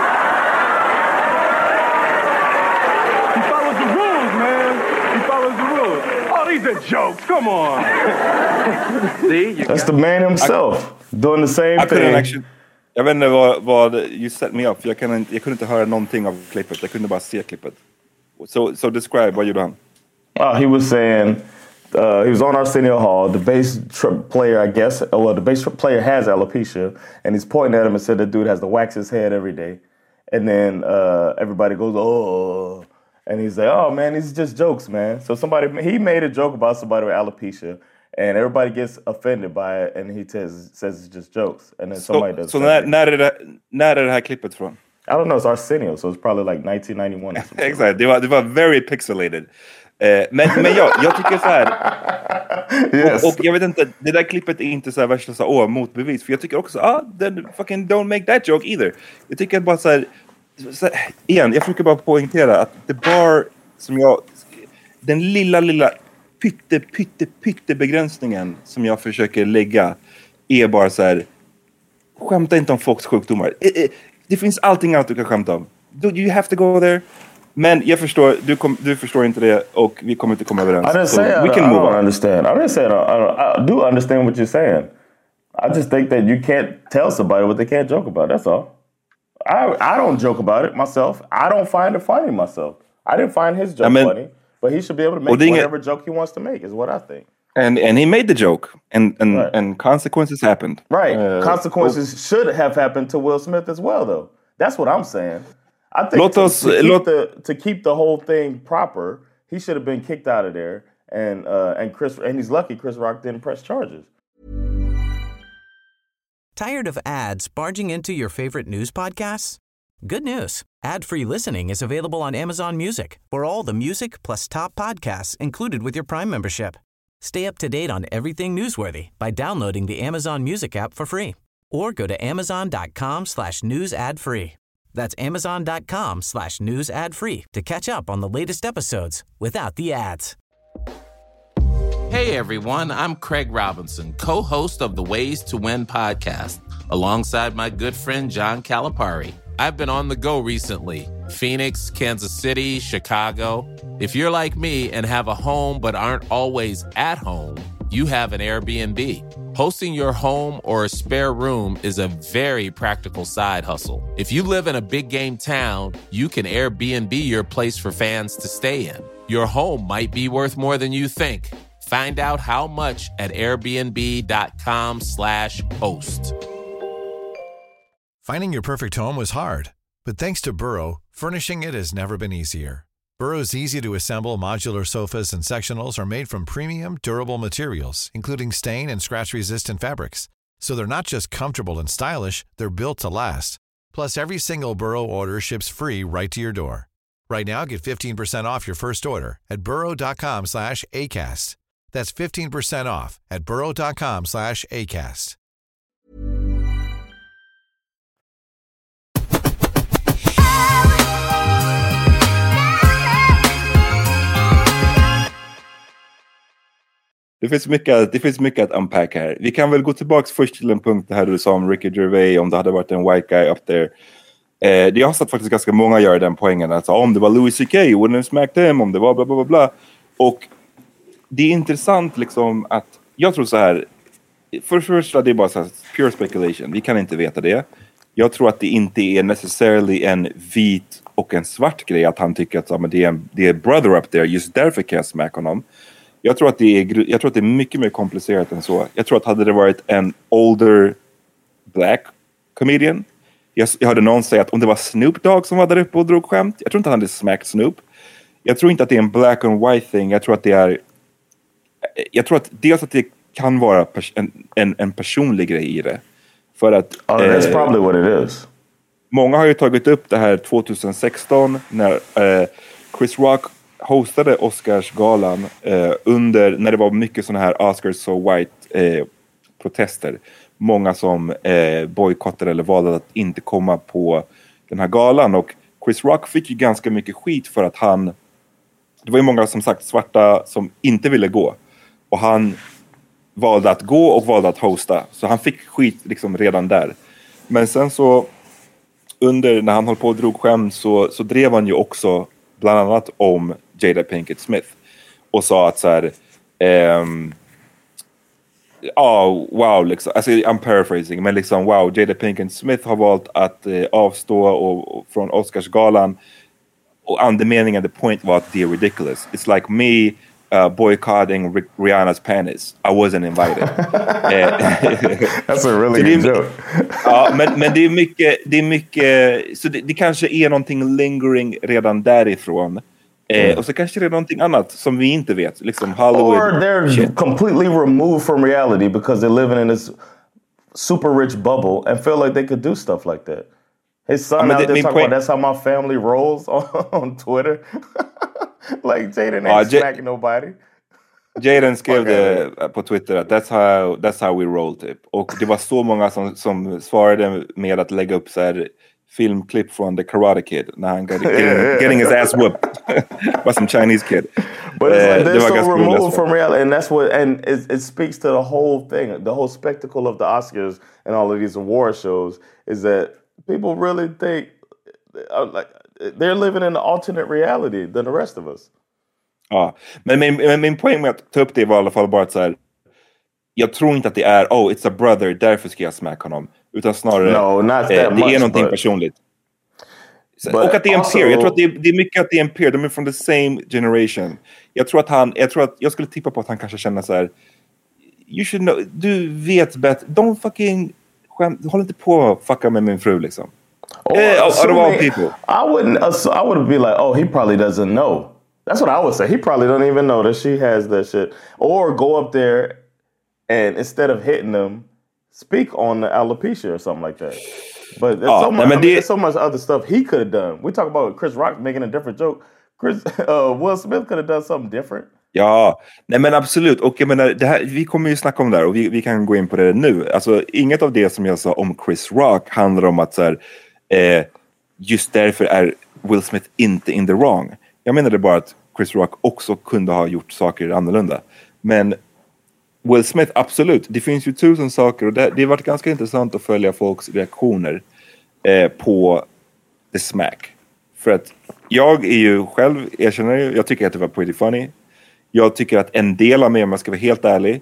He follows the rules, man. He follows the rules. Oh, these are jokes. Come on. See, you That's the man himself I, doing the same I thing. Actually, jag vet inte vad, vad you set me up. För jag, kan, jag kunde inte höra någonting av klippet. Jag kunde bara se klippet. So, so describe, vad gjorde han? Oh, he was saying, uh, he was on Arsenio Hall. The bass tr- player, I guess, oh, well, the bass tr- player has alopecia, and he's pointing at him and said the dude has to wax his head every day. And then uh, everybody goes, oh, and he's like, oh, man, these are just jokes, man. So somebody, he made a joke about somebody with alopecia, and everybody gets offended by it, and he says, says it's just jokes. And then somebody so, does Så när, när, är det, när är det här klippet från? I don't know, it's Arsenio, so it's probably like nineteen ninety-one. Exakt, det var, det var very pixelated. Eh, men men jag, jag tycker så här. Yes. och, och jag vet inte, det där klippet är inte så här värsta så åh, motbevis. För jag tycker också, ah, then fucking don't make that joke either. Jag tycker bara så här, så här, igen, jag försöker bara poängtera att the bar som jag, den lilla, lilla pytte, pytte, pytte begränsningen som jag försöker lägga är bara så här, skämta inte om folks sjukdomar. Det finns allting annat du kan skämta om. You have to go there. Men jag förstår, du, kom, du förstår inte det och vi kommer inte komma överens. I didn't so say I, we can I move don't on. understand. I didn't say I, don't, I, don't, I do understand what you're saying. I just think that you can't tell somebody what they can't joke about. That's all. I I don't joke about it myself. I don't find it funny myself. I didn't find his joke I mean, funny, but he should be able to make whatever joke he wants to make is what I think. And and he made the joke, and and, right. and consequences happened. Right, uh, consequences oh. should have happened to Will Smith as well, though. That's what I'm saying. I think Låt to, oss, to, keep låt... the, to keep the whole thing proper, he should have been kicked out of there, and uh, and Chris and he's lucky Chris Rock didn't press charges. Tired of ads barging into your favorite news podcasts? Good news. Ad-free listening is available on Amazon Music for all the music plus top podcasts included with your Prime membership. Stay up to date on everything newsworthy by downloading the Amazon Music app for free or go to amazon.com slash news ad free. That's amazon.com slash news ad free to catch up on the latest episodes without the ads. Hey everyone, I'm Craig Robinson, co-host of the Ways to Win podcast, alongside my good friend John Calipari. I've been on the go recently. Phoenix, Kansas City, Chicago. If you're like me and have a home but aren't always at home, you have an Airbnb. Hosting your home or a spare room is a very practical side hustle. If you live in a big game town, you can Airbnb your place for fans to stay in. Your home might be worth more than you think. Find out how much at airbnb.com slash host. Finding your perfect home was hard, but thanks to Burrow, furnishing it has never been easier. Burrow's easy-to-assemble modular sofas and sectionals are made from premium, durable materials, including stain and scratch-resistant fabrics. So they're not just comfortable and stylish, they're built to last. Plus, every single Burrow order ships free right to your door. Right now, get fifteen percent off your first order at burrow.com slash ACAST. That's fifteen percent off at burrow.com slash ACAST. Det finns mycket, det finns mycket att unpack här. Vi kan väl gå tillbaka först till en punkt här du sa om Ricky Gervais, om det hade varit en white guy up there. Eh, det har satt faktiskt ganska många gör den poängen. Alltså, om det var Louis C K, wouldn't have smacked him, om det var bla bla bla bla. Och det är intressant liksom att, jag tror så här, för första det är bara så här, pure speculation. Vi kan inte veta det. Jag tror att det inte är necessarily en vit och en svart grej att han tycker att ja, men det, är en, det är brother up there, just därför kan jag smack honom. Jag tror att det är, jag tror att det är mycket mer komplicerat än så. Jag tror att hade det varit en older black comedian. Jag, jag hörde någon säga att om det var Snoop Dogg som var där uppe och drog skämt. Jag tror inte han hade smacked Snoop. Jag tror inte att det är en black and white thing. Jag tror att det är... Jag tror att dels att det kan vara pers- en, en, en personlig grej i det. För att... Oh, that's eh, probably what it is. Många har ju tagit upp det här tjugohundrasexton när eh, Chris Rock hostade Oscarsgalan eh, under... När det var mycket såna här Oscars so white eh, protester. Många som eh, bojkottade eller valde att inte komma på den här galan. Och Chris Rock fick ju ganska mycket skit för att han... Det var ju många som sagt svarta som inte ville gå. Och han valde att gå och valde att hosta. Så han fick skit liksom redan där. Men sen så under när han höll på och drog skämt så, så drev han ju också bland annat om Jada Pinkett Smith. Och sa att så här... Ehm, Ja, oh, wow, liksom. Alltså, I'm paraphrasing, men liksom wow, Jada Pinkett Smith har valt att eh, avstå och, och, från Oscarsgalan. Och andemeningen, the point var att det är ridiculous. It's like me uh, boycotting R- Rihanna's penis. I wasn't invited. That's a really good joke. Ja, men, men det är mycket, det är mycket, så det, det kanske är någonting lingering redan därifrån. Eh, mm. Och så kanske det är någonting annat som vi inte vet. Liksom Hollywood. Or they're shit. completely removed from reality because they're living in this super rich bubble and feel like they could do stuff like that. His son I mean, out there talking point... about that's how my family rolls on, on Twitter. Like Jaden ain't uh, J- smacking nobody. Jaden skrev okay. det på Twitter att that's how, that's how we roll typ. Och det var så många som, som svarade med att lägga upp så här filmklipp från The Karate Kid när han got, getting, getting his ass whooped by some Chinese kid. But it's like they're uh, so removed from reality, and that's what, and it, it speaks to the whole thing, the whole spectacle of the Oscars and all of these award shows is that people really think uh, like they're living in an alternate reality than the rest of us. Ja, men min, min, min poäng med att ta upp det var i alla fall bara att så här, jag tror inte att det är oh, it's a brother, därför ska jag smacka honom. Utan snarare, no, not that eh, det much, är någonting but, personligt. Och att det är en peer. Jag tror att det är, det är mycket att det är en peer. De är from the same generation. Jag tror att han, jag tror att jag skulle tippa på att han kanske känner så här. You should know, du vet bättre. Don't fucking, håll inte på att fucka med min fru liksom. Oh, eh, out of all people. I wouldn't, I would be like, oh, he probably doesn't know. That's what I would say. He probably don't even know that she has that shit. Or go up there and instead of hitting them, speak on the alopecia or something like that. But there's, oh, so, much, I mean, there's so much other stuff he could have done. We talk about Chris Rock making a different joke. Chris, uh, Will Smith could have done something different. Ja, nej men absolut. Och jag menar, det här, vi kommer ju snacka om det här och vi, vi kan gå in på det nu. Alltså, inget av det som jag sa om Chris Rock handlar om att så här, eh, just därför är Will Smith inte in the wrong. Jag menade bara att Chris Rock också kunde ha gjort saker annorlunda. Men Will Smith, absolut. Det finns ju tusen saker och det, det har varit ganska intressant att följa folks reaktioner eh, på The Smack. För att jag är ju själv, erkänner ju, jag tycker att det var pretty funny. Jag tycker att en del av mig, om jag ska vara helt ärlig,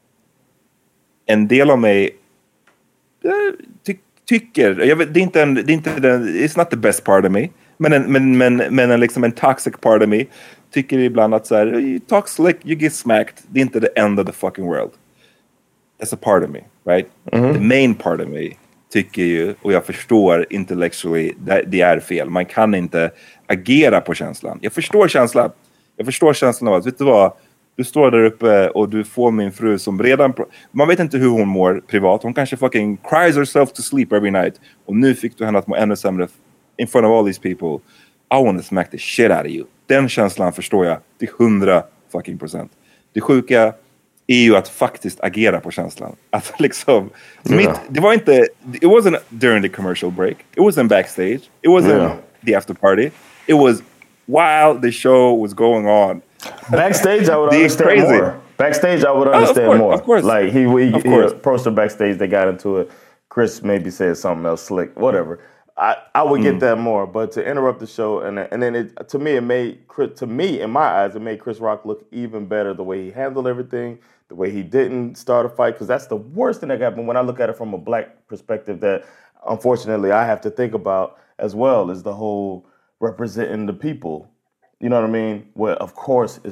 en del av mig eh, ty- tycker, jag vet, det är inte en, det är inte den, it's not the best part of me, men en, men, men, men en, liksom en toxic part of me tycker ibland att så här, you talk slick, you get smacked. Det är inte the end of the fucking world. That's a part of me, right? Mm-hmm. The main part of me tycker ju, och jag förstår intellectually, det, det är fel. Man kan inte agera på känslan. Jag förstår känslan. Jag förstår känslan av att, vet du vad? Du står där uppe och du får min fru som redan... Man vet inte hur hon mår privat. Hon kanske fucking cries herself to sleep every night. Och nu fick du henne att må ännu sämre in front of all these people. I want to smack the shit out of you. Den känslan förstår jag till hundra fucking procent. Det sjuka är ju att faktiskt agera på känslan. Att liksom... Yeah. Mitt, det var inte... It wasn't during the commercial break. It wasn't backstage. It wasn't yeah. the after party. It was while the show was going on. Backstage, I would understand crazy. more. Backstage, I would understand oh, of course, more. Of course. Like, he, he, he approached her backstage, they got into it. Chris maybe said something else slick, whatever. I, I would get mm. that more, but to interrupt the show, and and then it, to me, it made, to me, in my eyes, it made Chris Rock look even better, the way he handled everything, the way he didn't start a fight, because that's the worst thing that happened when I look at it from a black perspective that, unfortunately, I have to think about as well, is the whole representing the people. You know what I mean? Well, of course, it's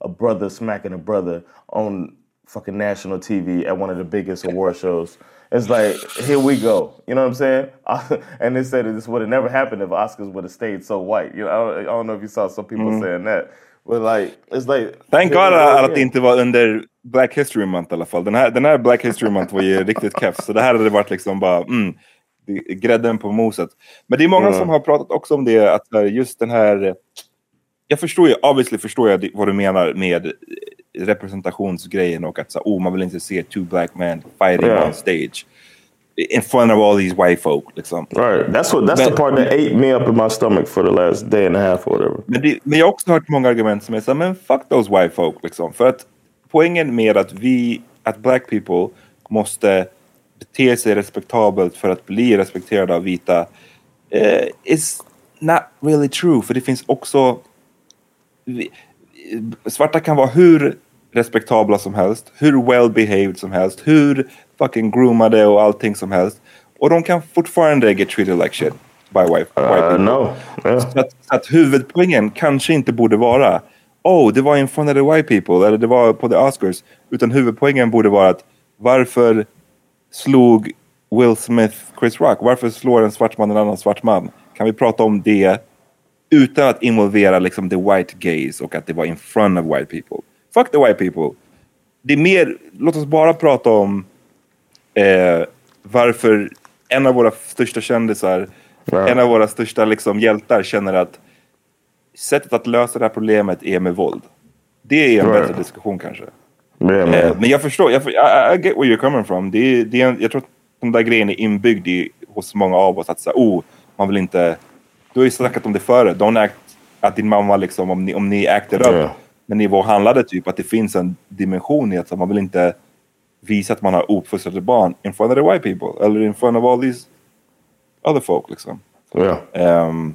a brother smacking a brother on fucking national T V at one of the biggest award shows. It's like, here we go. You know what I'm saying? And they said this would have never happened if Oscars would have stayed so white. You know, I don't, I don't know if you saw some people mm. saying that. But like, it's like... Thank God att det inte var under Black History Month i alla fall. Den här, den här Black History Month var ju riktigt keff. Så det här hade varit liksom bara... Mm, grädden på moset. Men det är många mm. som har pratat också om det. Att just den här... Jag förstår ju, obviously förstår jag vad du menar med representationsgrejen och att så, oh, man vill inte se two black men fighting yeah. on stage in front of all these white folk liksom. Right, that's what that's men, the part that ate me up in my stomach for the last day and a half or whatever. Men, det, men jag har också hört många argument som är så, men fuck those white folk liksom. För att poängen med att vi, att black people måste bete sig respektabelt för att bli respekterade av vita uh, is not really true. För det finns också vi, svarta kan vara hur respektabla som helst, hur well-behaved som helst, hur fucking groomade och allting som helst. Och de kan fortfarande get treated like shit by white, white people. Uh, no. Yeah. Så, att, så att huvudpoängen kanske inte borde vara oh, det var in front of the white people eller det var på the Oscars. Utan huvudpoängen borde vara att varför slog Will Smith Chris Rock? Varför slår en svart man en annan svart man? Kan vi prata om det utan att involvera liksom the white gaze och att det var in front of white people? Fuck the white people. Det är mer, låt oss bara prata om eh, varför en av våra största kändisar, ja. en av våra största liksom hjältar känner att sättet att lösa det här problemet är med våld. Det är en right. bättre diskussion kanske. Yeah, eh, men jag förstår, jag, I, I get where you're coming from. Det, det är, jag tror att den där grejen är inbyggd i, hos många av oss att säga, oh, man vill inte, du har ju snackat om det före, don't act, att din mamma liksom, om ni, om ni acted up, yeah. när ni var handlade typ, att det finns en dimension i att man vill inte visa att man har uppfostrade barn in front of the white people, eller in front of all these other folk liksom. Yeah. Um,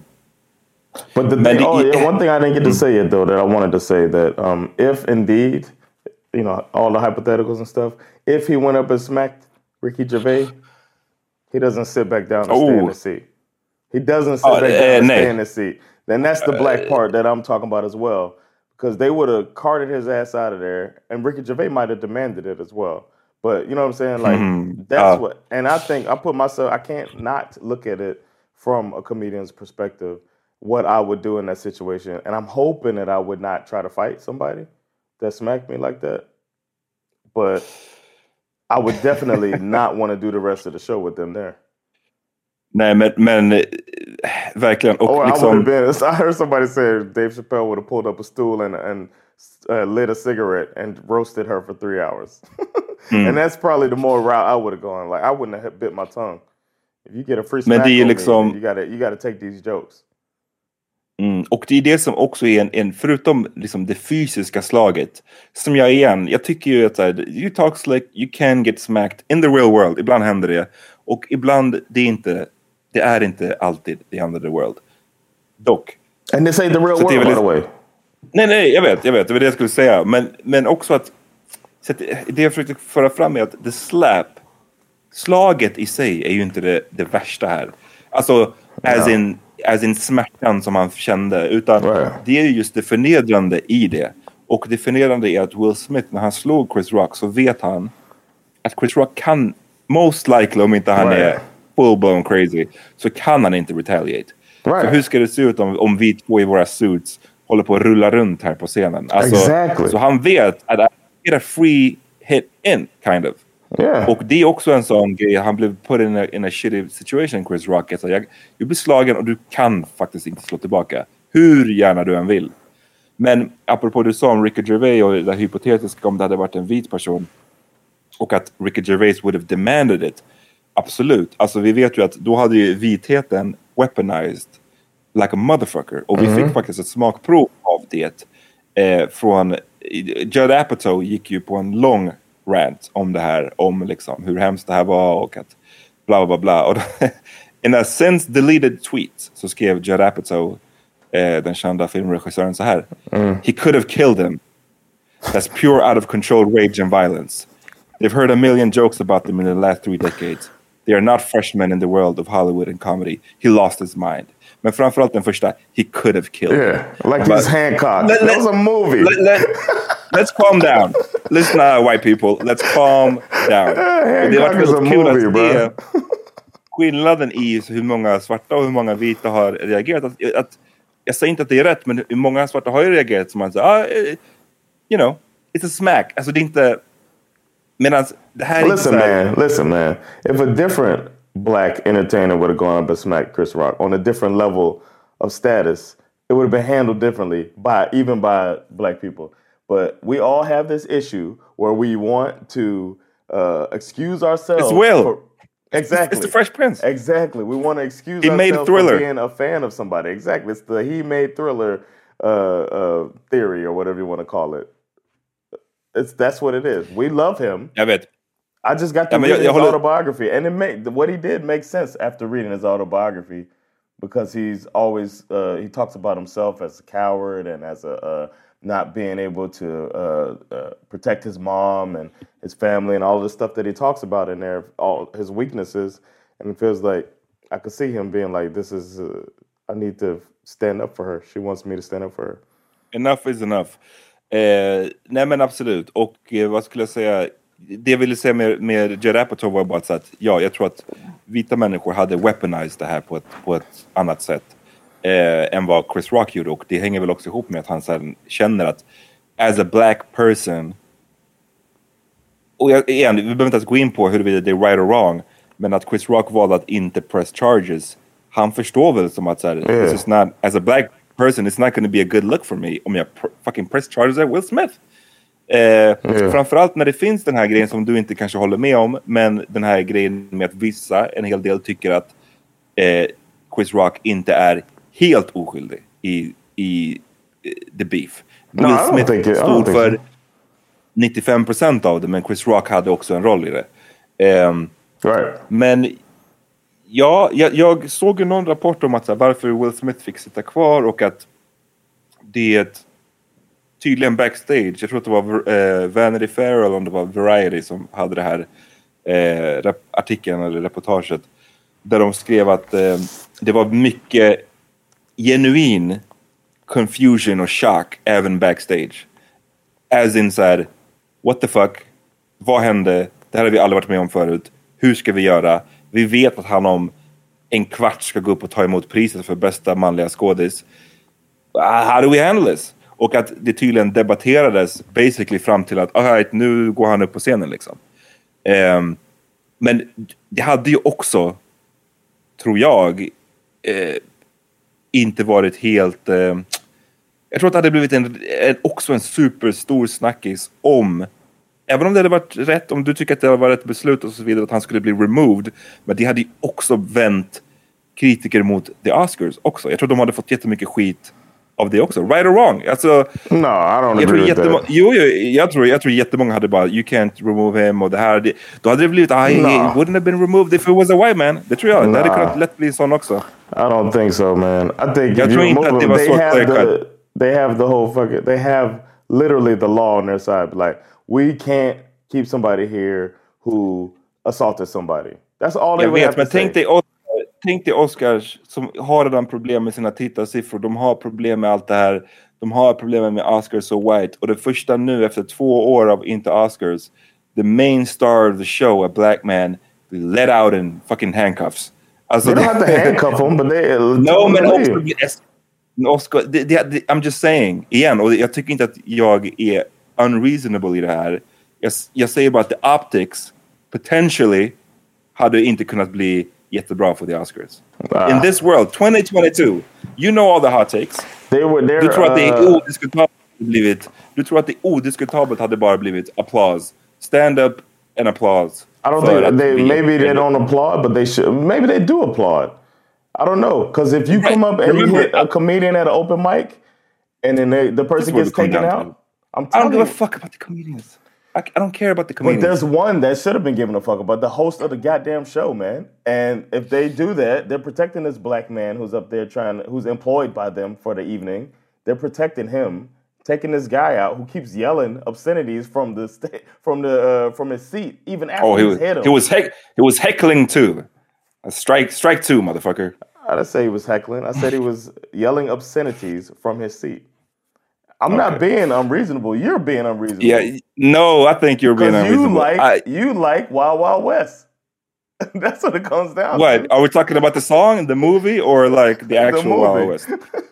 But the thing, oh, yeah, one thing I didn't get to say it though that I wanted to say that um, if indeed, you know, all the hypotheticals and stuff, if he went up and smacked Ricky Gervais, he doesn't sit back down and oh. stay in the seat. He doesn't sit oh, back down uh, and stay in the seat. Then that's the black part that I'm talking about as well, because they would have carted his ass out of there, and Ricky Gervais might have demanded it as well. But you know what I'm saying? Like mm-hmm. that's uh, what, and I think I put myself, I can't not look at it from a comedian's perspective. What I would do in that situation. And I'm hoping that I would not try to fight somebody that smacked me like that. But I would definitely not want to do the rest of the show with them there. Nej, men, men verkligen. Och oh, liksom... I, been, I heard somebody say Dave Chappelle would have pulled up a stool and, and uh, lit a cigarette and roasted her for three hours. mm. And that's probably the more route I would have gone. Like, I wouldn't have bit my tongue. If you get a free smack on liksom... me, you gotta, you gotta take these jokes. Mm, och det är det som också är en, en förutom liksom det fysiska slaget som jag igen, jag tycker ju att you talk slick, you can get smacked in the real world, ibland händer det och ibland det är inte det är inte alltid the end of the world dock. And this ain't the real world by the way. Nej nej, jag vet, jag vet, det var det jag skulle säga, men, men också att, så att det jag försökte föra fram är att the slap slaget i sig är ju inte det, det värsta här, alltså as yeah. in as in smärtan som han kände, utan right. det är just det förnedrande i det. Och det förnedrande är att Will Smith, när han slog Chris Rock, så vet han att Chris Rock kan, most likely om inte han right. är full blown crazy, så kan han inte retaliate. Right. För hur ska det se ut om, om vi två i våra suits håller på att rulla runt här på scenen? Alltså, exactly. Så han vet att I get a free hit in, kind of. Yeah. Och det är också en sån grej. Han blev put in a, in a shitty situation, Chris Rock. Alltså, jag, jag blir slagen och du kan faktiskt inte slå tillbaka. Hur gärna du än vill. Men apropå du sa om Ricky Gervais och det hypotetiska om det hade varit en vit person. Och att Ricky Gervais would have demanded it. Absolut. Alltså vi vet ju att då hade ju vitheten weaponized like a motherfucker. Och vi mm-hmm. fick faktiskt ett smakprov av det. Eh, från Judd Apatow gick ju på en lång rant om det här, om liksom hur hemskt det här var och att bla bla bla. Och då, in a since deleted tweet så skrev Judd Apatow, eh, den kända filmregissören, så här. Mm. He could have killed him. That's pure out of control rage and violence. They've heard a million jokes about them in the last three decades. They are not freshmen in the world of Hollywood and comedy. He lost his mind. Men framförallt den första, he could have killed yeah, him. like his Hancock. Let, that was a movie. Let, let, let's calm down. Listen, uh, white people. Let's calm down. Hancock det var is a movie, bro. Skillnaden i hur många svarta och hur många vita har reagerat. Att, att, jag säger inte att det är rätt, men hur många svarta har ju reagerat som man säger, ah, you know, it's a smack. Alltså det är inte... Medans det här är listen, inte man, listen, man. If a different black entertainer would have gone up and smacked Chris Rock on a different level of status, it would have been handled differently by even by black people. But we all have this issue where we want to uh, excuse ourselves. It's Will. For, exactly. It's the Fresh Prince. Exactly. We want to excuse he ourselves made Thriller. for being a fan of somebody. Exactly. It's the he made Thriller uh, uh, theory or whatever you want to call it. It's that's what it is. We love him. Jag vet. I just got to ja, read jag, jag his håller... autobiography, and it made what he did makes sense after reading his autobiography, because he's always uh, he talks about himself as a coward and as a uh, not being able to uh, uh, protect his mom and his family and all the stuff that he talks about in there, all his weaknesses, and it feels like I could see him being like, "This is uh, I need to stand up for her. She wants me to stand up for her." Enough is enough. Eh, nej men absolut. Och eh, vad skulle jag säga? Det jag ville säga med, med Judd Apatow var bara att ja, jag tror att vita människor hade weaponized det här på ett, på ett annat sätt eh, än vad Chris Rock gjorde. Och det hänger väl också ihop med att han sen känner att as a black person, och jag, igen, vi behöver inte ens gå in på huruvida det är right or wrong, men att Chris Rock valde att inte press charges, han förstår väl som att så här, yeah. this is not, as a black person, it's not going to be a good look for me om jag pr- fucking press charges at Will Smith. Eh, yeah. Framförallt när det finns den här grejen som du inte kanske håller med om, men den här grejen med att vissa, en hel del tycker att eh, Chris Rock inte är helt oskyldig i, i uh, the beef. No, Will Smith it, stod för nittiofem procent av det, men Chris Rock hade också en roll i det. Eh, right. Men ja, jag, jag såg ju någon rapport om att så här, varför Will Smith fick sitta kvar och att det tydligen backstage, jag tror att det var eh, Vanity Fair eller om det var Variety som hade det här eh, rap- artikeln eller reportaget där de skrev att eh, det var mycket genuin confusion och chock även backstage. As in så här, what the fuck? Vad hände? Det här har vi aldrig varit med om förut. Hur ska vi göra? Vi vet att han om en kvart ska gå upp och ta emot priset för bästa manliga skådis. How do we handle this? Och att det tydligen debatterades basically fram till att all right, nu går han upp på scenen liksom. Um, men det hade ju också, tror jag, eh, inte varit helt... Eh, jag tror att det hade blivit en, en, också en superstor snackis om, även om det hade varit rätt, om du tycker att det var rätt beslut och så vidare, att han skulle bli removed, men det hade ju också vänt kritiker mot the Oscars också. Jag tror de hade fått jättemycket skit av det också. Right or wrong? Alltså, no, I don't jag agree with jättemo- that. Jo, jo, jag tror, jag tror jättemånga hade bara, you can't remove him och det här. Det, då hade det blivit, ah, he no. wouldn't have been removed if it was a white man. Det tror jag. Nah. Det hade kunnat lätt bli sån också. I don't think so, man. I think jag tror inte att det var they så have clear the, they have the whole fucking, they have literally the law on their side. Like, we can't keep somebody here who assaulted somebody. That's all they jag would vet, have men to say. tänk dig, tänk dig Oscars som har redan problem med sina tittarsiffror. De har problem med allt det här. De har problem med Oscars so white. Och det första nu efter två år av inte Oscars, the main star of the show, a black man, be let out in fucking handcuffs. Alltså, they don't have to handcuff him, but they... No, men Oscar, Oscar det, det, det, I'm just saying, igen, och jag tycker inte att jag är unreasonable i det här. Jag, jag säger bara att the optics potentially hade inte kunnat bli jättebra för the Oscars. Ah. In this world, twenty twenty-two, you know all the hot takes. They were, du tror att det är uh... odiskutabelt blivit, du tror att det odiskutabelt hade bara blivit applause. Stand up and applause. I don't think they, maybe they don't applaud, but they should. Maybe they do applaud. I don't know. Because if you right. come up and Remember, you hit a comedian at an open mic and then they, the person gets taken out, I'm I don't give a fuck about the comedians. I, I don't care about the comedians. But there's one that should have been given a fuck about, the host of the goddamn show, man. And if they do that, they're protecting this black man who's up there trying, who's employed by them for the evening. They're protecting him taking this guy out who keeps yelling obscenities from the sta- from the uh, from his seat, even after oh, he he's was, hit him. He was heck, he was heckling too. A strike, strike two, motherfucker. I didn't say he was heckling. I said he was yelling obscenities from his seat. I'm okay. not being unreasonable. You're being unreasonable. Yeah, no, I think you're being unreasonable. You like I, you like Wild Wild West. That's what it comes down what, to. What are we talking about the song, the movie, or like the actual the Wild Wild West?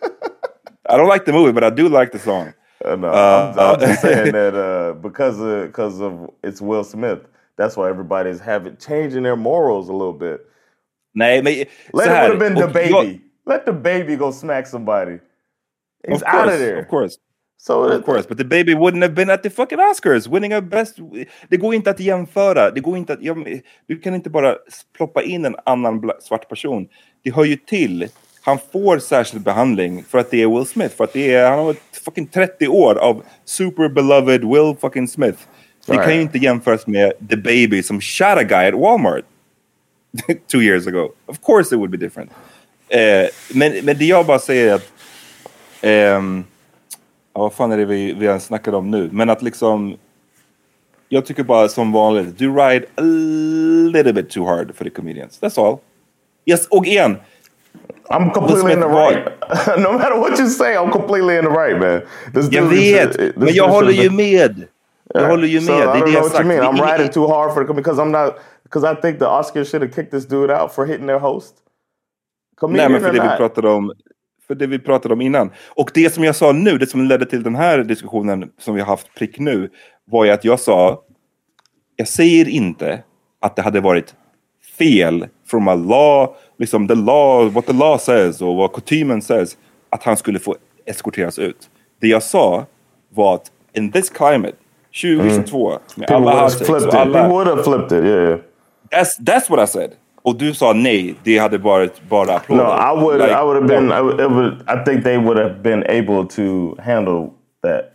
I don't like the movie, but I do like the song. Uh, no, uh, I'm, I'm just saying that uh, because of because of it's Will Smith. That's why everybody's having changing their morals a little bit. Nej, men let it would have been the baby. Jag, Let the baby go smack somebody. He's of course, out of there. Of course. So of it, course, but the baby wouldn't have been at the fucking Oscars winning a best. Det går inte att jämföra. Det går inte att jag, du kan inte bara ploppa in en annan svart person. Det hör ju till. Han får särskild behandling för att det är Will Smith, för att det är han har fucking trettio år av super beloved Will fucking Smith. Det right. kan ju inte jämföras med the baby som shot a guy at Walmart two years ago. Of course it would be different. Eh, men men det jag bara säger är att ehm ja, vad fan är det vi, vi har snackat om nu? Men att liksom jag tycker bara som vanligt du ride a little bit too hard for the comedians. That's all. Yes, och igen I'm completely in the right. No matter what you say, I'm completely in the right, man. This jag vet, is, men jag håller ju med. Jag yeah. håller ju med. So, det I don't det know what sagt. you mean. I'm riding too hard for the because I'm not because I think the Oscars should have kicked this dude out for hitting their host. Comedian Nej, men för det vi pratade om för det vi pratade om innan. Och det som jag sa nu, det som ledde till den här diskussionen som vi har haft prick nu, var ju att jag sa, jag säger inte att det hade varit fel from a law, liksom the law, what the law says och vad kutymen says, att han skulle få eskorteras ut. Det jag sa var att in this climate, tjugohundratjugotvå, mm. med People alla hashtags och alla... He would have flipped it, yeah. That's, that's what I said. Och du sa nej, det hade varit bara applåder. No, I would, like, I would have been, I, would, it would, I think they would have been able to handle that.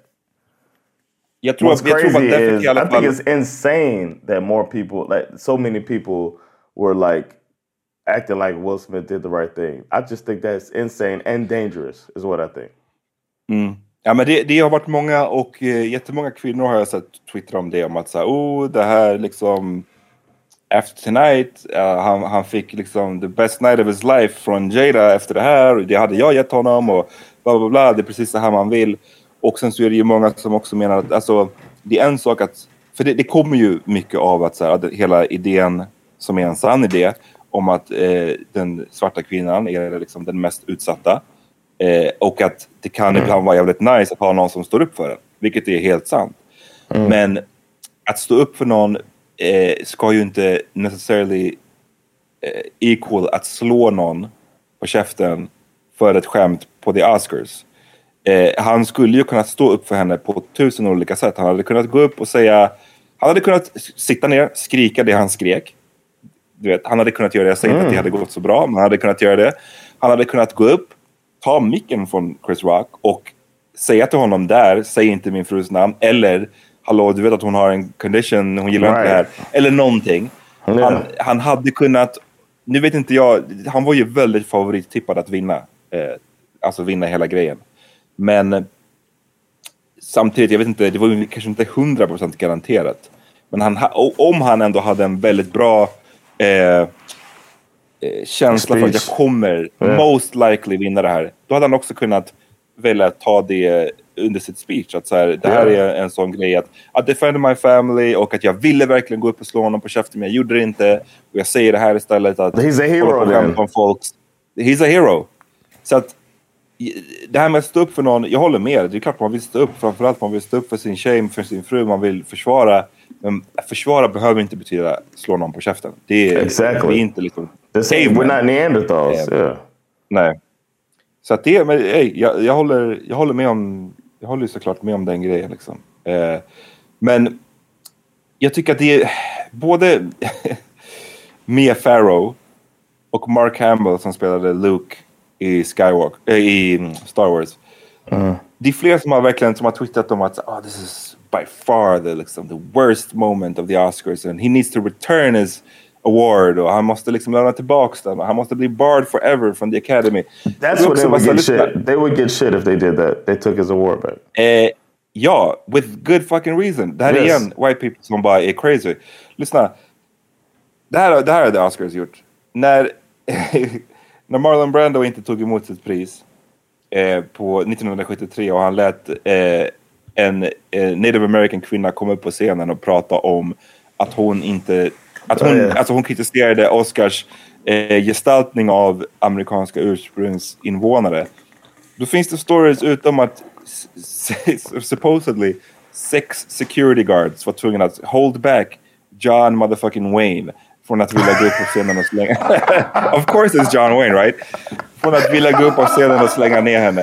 Jag tror, What's jag crazy tror is, I think it's insane that more people, like so many people were like acting like Will Smith did the right thing. I just think that's insane and dangerous is what I think. Mm. Ja, men det, det har varit många och eh, jättemånga kvinnor har jag sett twittra om det, om att säga, oh, det här liksom after tonight, uh, han, han fick liksom the best night of his life från Jada efter det här, det hade jag gett honom och bla bla bla, det är precis det här man vill. Och sen så är det ju många som också menar att alltså, det är en sak att, för det, det kommer ju mycket av att, så här, att hela idén som är en sann idé om att eh, den svarta kvinnan är liksom den mest utsatta. Eh, och att det kan mm. ibland vara jävligt nice att ha någon som står upp för den. Vilket är helt sant. Mm. Men att stå upp för någon eh, ska ju inte necessarily eh, equal att slå någon på käften för ett skämt på the Oscars. Eh, han skulle ju kunna stå upp för henne på tusen olika sätt. Han hade kunnat gå upp och säga... Han hade kunnat sitta ner, skrika det han skrek. Du vet, han hade kunnat göra det. Jag säger inte mm. att det hade gått så bra, men han hade kunnat göra det. Han hade kunnat gå upp, ta micken från Chris Rock och säga till honom där, säg inte min frus namn, eller hallå, du vet att hon har en condition, hon gillar right. inte det här, eller någonting. Yeah. Han, han hade kunnat, nu vet inte jag, han var ju väldigt favorittippad att vinna, eh, alltså vinna hela grejen. Men samtidigt, jag vet inte, det var ju kanske inte hundra procent garanterat. Men han, om han ändå hade en väldigt bra eh, känsla för att jag kommer yeah. most likely vinna det här, då hade han också kunnat välja ta det under sitt speech, att så här, det här yeah. är en sån grej att I defend my family och att jag ville verkligen gå upp och slå honom på käften, men jag gjorde det inte, och jag säger det här istället att he's a hero then. Folks. He's a hero. Så att det här med att stå upp för någon, jag håller med, det är klart man vill stå upp, framförallt man vill stå upp för sin tjej, för sin fru, man vill försvara, men försvara behöver inte betyda slå någon på käften. Det är, exactly. det är inte liksom Same, we're not Neanderthals. Yeah. Yeah. Nej. Så att det, men hey, jag, jag håller jag håller med om jag håller såklart med om den grejen liksom. Eh, men jag tycker att det är både Mia Farrow och Mark Hamill som spelade Luke i Skywalker äh, i Star Wars. Mm. Det är fler som har verkligen som har twittrat om att oh, this is by far the liksom the worst moment of the Oscars and he needs to return as award och han måste liksom lämna tillbaka den. Han måste bli barred forever from the Academy. That's what they would get shit. They would get shit if they did that. They took his award back. Eh, ja, with good fucking reason. Det här yes. är igen white people som bara är crazy. Lyssna. Det här, det här har The Oscars gjort. När, när Marlon Brando inte tog emot sitt pris eh, på nittonhundrasjuttiotre och han lät eh, en eh, Native American kvinna komma upp på scenen och prata om att hon inte att hon, yeah. alltså hon kritiserade Oscars eh, gestaltning av amerikanska ursprungsinvånare. Då finns det stories utom att supposedly sex security guards var tvungna att hold back John motherfucking Wayne från att vilja gå upp på scenen och slänga of course it's John Wayne, right? Från att vilja gå upp på scenen och slänga ner henne.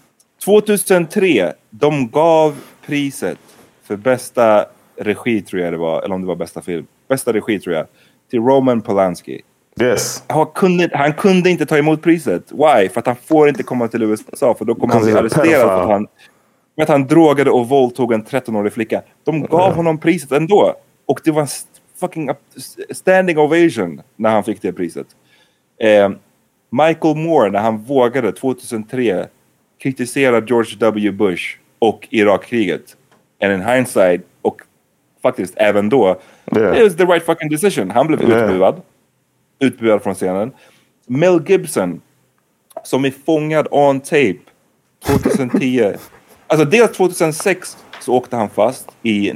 tjugohundratre, de gav priset för bästa regi, tror jag det var, eller om det var bästa film. Bästa regi, tror jag, till Roman Polanski. Yes. Han kunde, han kunde inte ta emot priset. Why? För att han får inte komma till U S A, för då kommer han bli arresterad för att han, för att han drogade och våldtog en trettonårig flicka. De gav yeah. honom priset ändå. Och det var fucking standing ovation när han fick det priset. Eh, Michael Moore, när han vågade tjugohundratre kritisera George W. Bush och Irakkriget. And in hindsight, och faktiskt även då, yeah. it was the right fucking decision. Han blev yeah. utbuad. Utbuad från scenen. Mel Gibson, som är fångad on tape tjugohundratio. Alltså dels tjugohundrasex så åkte han fast i,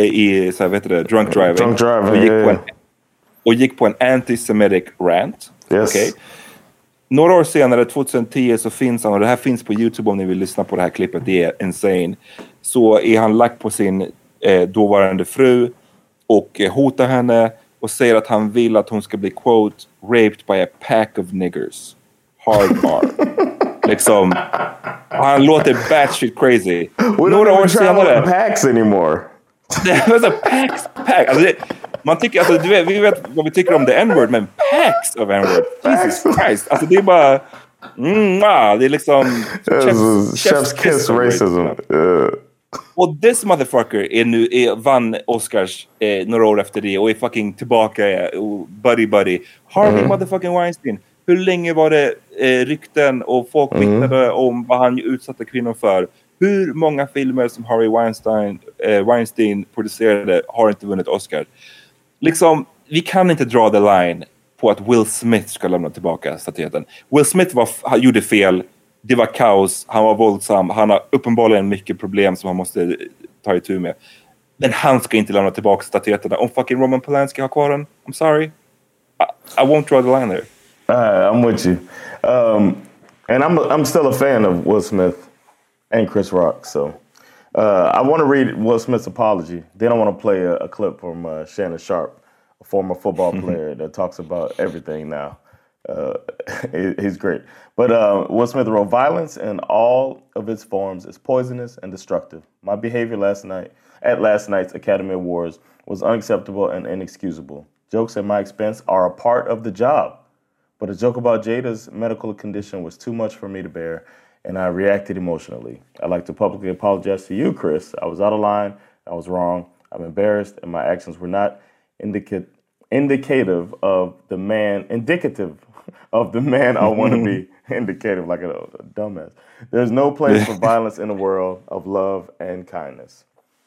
i så här, vet du det, drunk driving. Drunk driving, och gick, yeah. på en, och gick på en anti-semitic rant. Yes. Okay. Några år senare, tjugohundratio, så finns han, och det här finns på YouTube om ni vill lyssna på det här klippet, det är insane. Så är han lagt på sin eh, dåvarande fru och eh, hotar henne och säger att han vill att hon ska bli, quote, raped by a pack of niggers. Hardbar. liksom, han låter batshit crazy. We Några år senare... packs anymore. Det var så packs, pack. Alltså det, man tycker, alltså du vet, vi vet vad vi tycker om the N-word, men packs of N-word. Jesus Christ. Alltså det är bara... Mm, ah, det är liksom... Chef's, chef's, chef's kiss, kiss racism. Uh. Och this motherfucker är nu, är, vann Oscars eh, några år efter det och är fucking tillbaka, eh, buddy buddy. Harvey mm. motherfucking Weinstein. Hur länge var det eh, rykten och folk vittnade mm. om vad han utsatte kvinnor för? Hur många filmer som Harvey Weinstein, eh, Weinstein producerade har inte vunnit Oscar? Liksom, vi kan inte dra the line på att Will Smith ska lämna tillbaka statyetten. Will Smith var, han gjorde fel. Det var kaos. Han var våldsam. Han har uppenbarligen mycket problem som han måste ta itu med. Men han ska inte lämna tillbaka statyetterna. Om fucking Roman Polanski har kvar den, I'm sorry. I, I won't draw the line there. Uh, I'm with you. Um, and I'm I'm still a fan of Will Smith and Chris Rock. So uh, I want to read Will Smith's apology. Then I want to play a, a clip from uh, Shannon Sharp, a former football player that talks about everything now. Uh, he's great. But uh, Will Smith wrote, "Violence in all of its forms is poisonous and destructive. My behavior last night at last night's Academy Awards was unacceptable and inexcusable. Jokes at my expense are a part of the job. But a joke about Jada's medical condition was too much for me to bear, and I reacted emotionally. I'd like to publicly apologize to you, Chris. I was out of line. I was wrong. I'm embarrassed, and my actions were not indica- indicative of the man, indicative of the man I want to be, indicative like a, a dumbass. There's no place for violence in a world of love and kindness."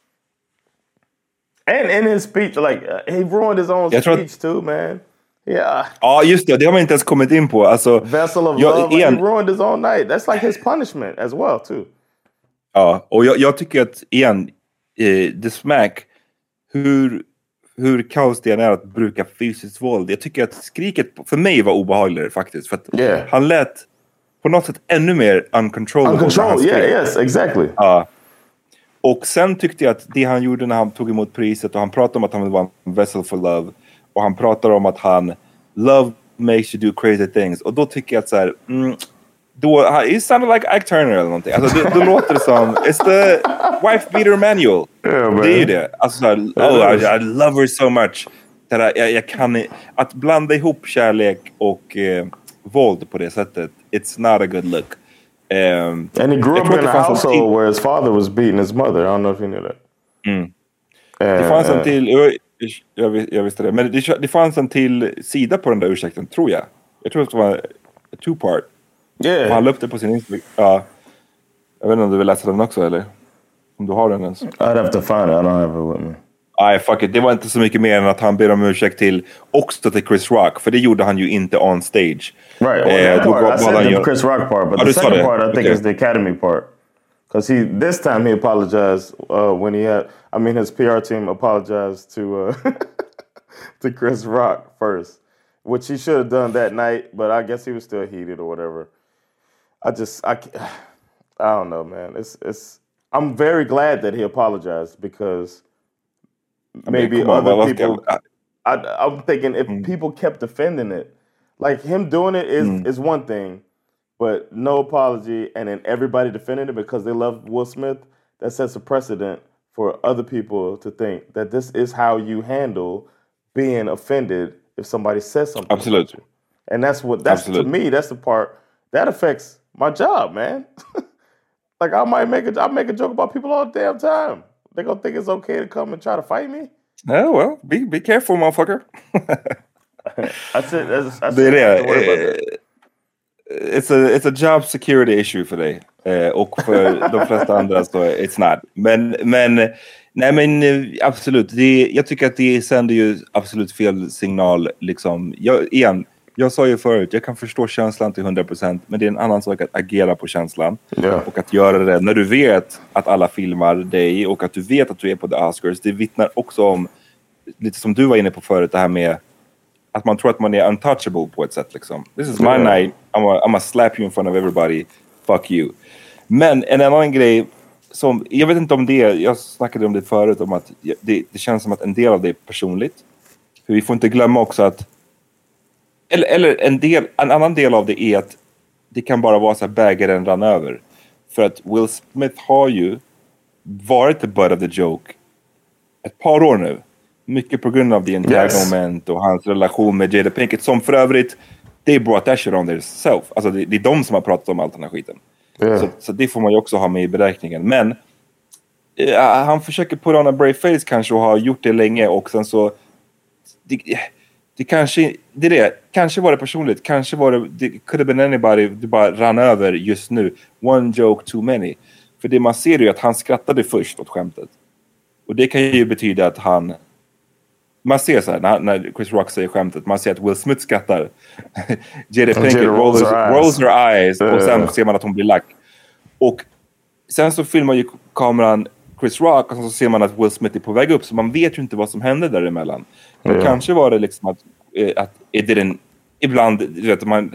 And in his speech, like, uh, he ruined his own speech too, man. Yeah. Ja, just det. Det har man inte ens kommit in på. Alltså, Vessel of jag, love, igen, he ruined his own night. That's like his punishment as well, too. Ja, och jag, jag tycker att, igen, eh, The Smack, hur, hur kaos det är att bruka fysiskt våld. Jag tycker att skriket för mig var obehagligare faktiskt. För att yeah. han lät på något sätt ännu mer uncontrollable. Uncontrolled, yeah, yes, exactly. Ja. Och sen tyckte jag att det han gjorde när han tog emot priset, och han pratade om att han var en vessel for love, och han pratar om att han love makes you do crazy things, och då tycker jag att så här, mm, då, he sounded like Ike Turner eller någonting. Alltså då, då låter det som it's the wife beater manual. Yeah, det är ju det. Alltså så här, oh, I, I love her so much that I, jag, jag kan att blanda ihop kärlek och eh, våld på det sättet, it's not a good look. Um, and he grew up in a household where his father was beating his mother. I don't know if you knew that. Mm. Uh, det fanns en till, Jag, jag visste det. Men det, det fanns en till sida på den där ursäkten, tror jag. Jag tror att det var a two-part. Yeah. Han la upp det på sin Instagram. Ja. Jag vet inte om du vill läsa den också, eller? Om du har den ens. I'd have to find it. I don't have it with me. Nej, fuck it. Det var inte så mycket mer än att han ber om ursäkt till också till Chris Rock. För det gjorde han ju inte on stage. Right. Well, that part, I said the Chris Rock part. But oh, the second part, I think, okay. is the Academy part. Because he, this time he apologized uh, when he had, I mean, his P R team apologized to uh, to Chris Rock first, which he should have done that night, but I guess he was still heated or whatever. I just, I, I don't know, man. It's, it's. I'm very glad that he apologized because maybe I mean, other on, people. I, I, I'm thinking if mm. people kept defending it, like him doing it is mm. is one thing. But no apology, and then everybody defended it because they love Will Smith. That sets a precedent for other people to think that this is how you handle being offended if somebody says something. Absolutely. And that's what that's Absolutely. To me. That's the part that affects my job, man. Like I might make a I make a joke about people all the damn time. They gonna think it's okay to come and try to fight me. Oh well, be be careful, motherfucker. That's it. That's, that's det är det. It's a, it's a job security issue för dig. Eh, och för de flesta andra så it's not. Men, men, nej men absolut. Det, jag tycker att det sänder ju absolut fel signal. Liksom. Jag, igen, jag sa ju förut, jag kan förstå känslan till hundra procent. Men det är en annan sak att agera på känslan. Yeah. Och att göra det när du vet att alla filmar dig. Och att du vet att du är på the Oscars. Det vittnar också om, lite som du var inne på förut, det här med att man tror att man är untouchable på ett sätt liksom. This is my yeah. night. I'm gonna I'm slap you in front of everybody. Fuck you. Men en annan grej som, jag vet inte om det, jag snackade om det förut, om att det, det känns som att en del av det är personligt. För vi får inte glömma också att, eller, eller en, del, en annan del av det är att det kan bara vara så att bägaren rann över. För att Will Smith har ju varit the butt of the joke ett par år nu. Mycket på grund av the entanglement yes. och hans relation med Jada Pinkett, som för övrigt, they brought that shit on themselves. Alltså det, det är de som har pratat om all den här skiten. Yeah. Så, så det får man ju också ha med i beräkningen. Men uh, han försöker put on a brave face kanske och har gjort det länge, och sen så det, det kanske det är det. Kanske var det personligt, kanske var det, det could have been anybody, det bara rann över just nu. One joke too many. För det man ser är ju att han skrattade först åt skämtet. Och det kan ju betyda att han, man ser så här, när, när Chris Rock säger skämtet, man ser att Will Smith skrattar. Jada Pinkett rolls, rolls her eyes uh. och sen ser man att hon blir lack. Och sen så filmar ju kameran Chris Rock och så ser man att Will Smith är på väg upp, så man vet ju inte vad som hände däremellan. Mm. Kanske var det liksom att, att it didn't, ibland, du vet, man,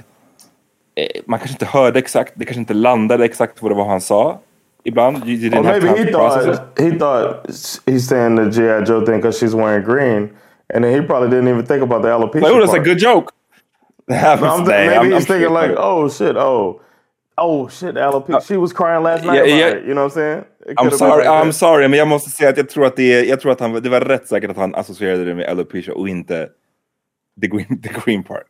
man kanske inte hörde exakt, det kanske inte landade exakt vad det var han sa. Ibland, you didn't or have maybe time he to thought process it. he thought he's saying the G I Joe thing because she's wearing green, and then he probably didn't even think about the alopecia. Well, it was a good joke. No, I'm th- maybe I'm, he's I'm thinking sure like, oh shit, oh, oh shit, alopecia. Uh, she was crying last night. Yeah, yeah. About it, you know what I'm saying? I'm sorry, like I'm sorry, men jag måste säga att jag tror att det, jag tror att han, det var rätt säkert att han associerade det med alopecia och inte the green, the green part.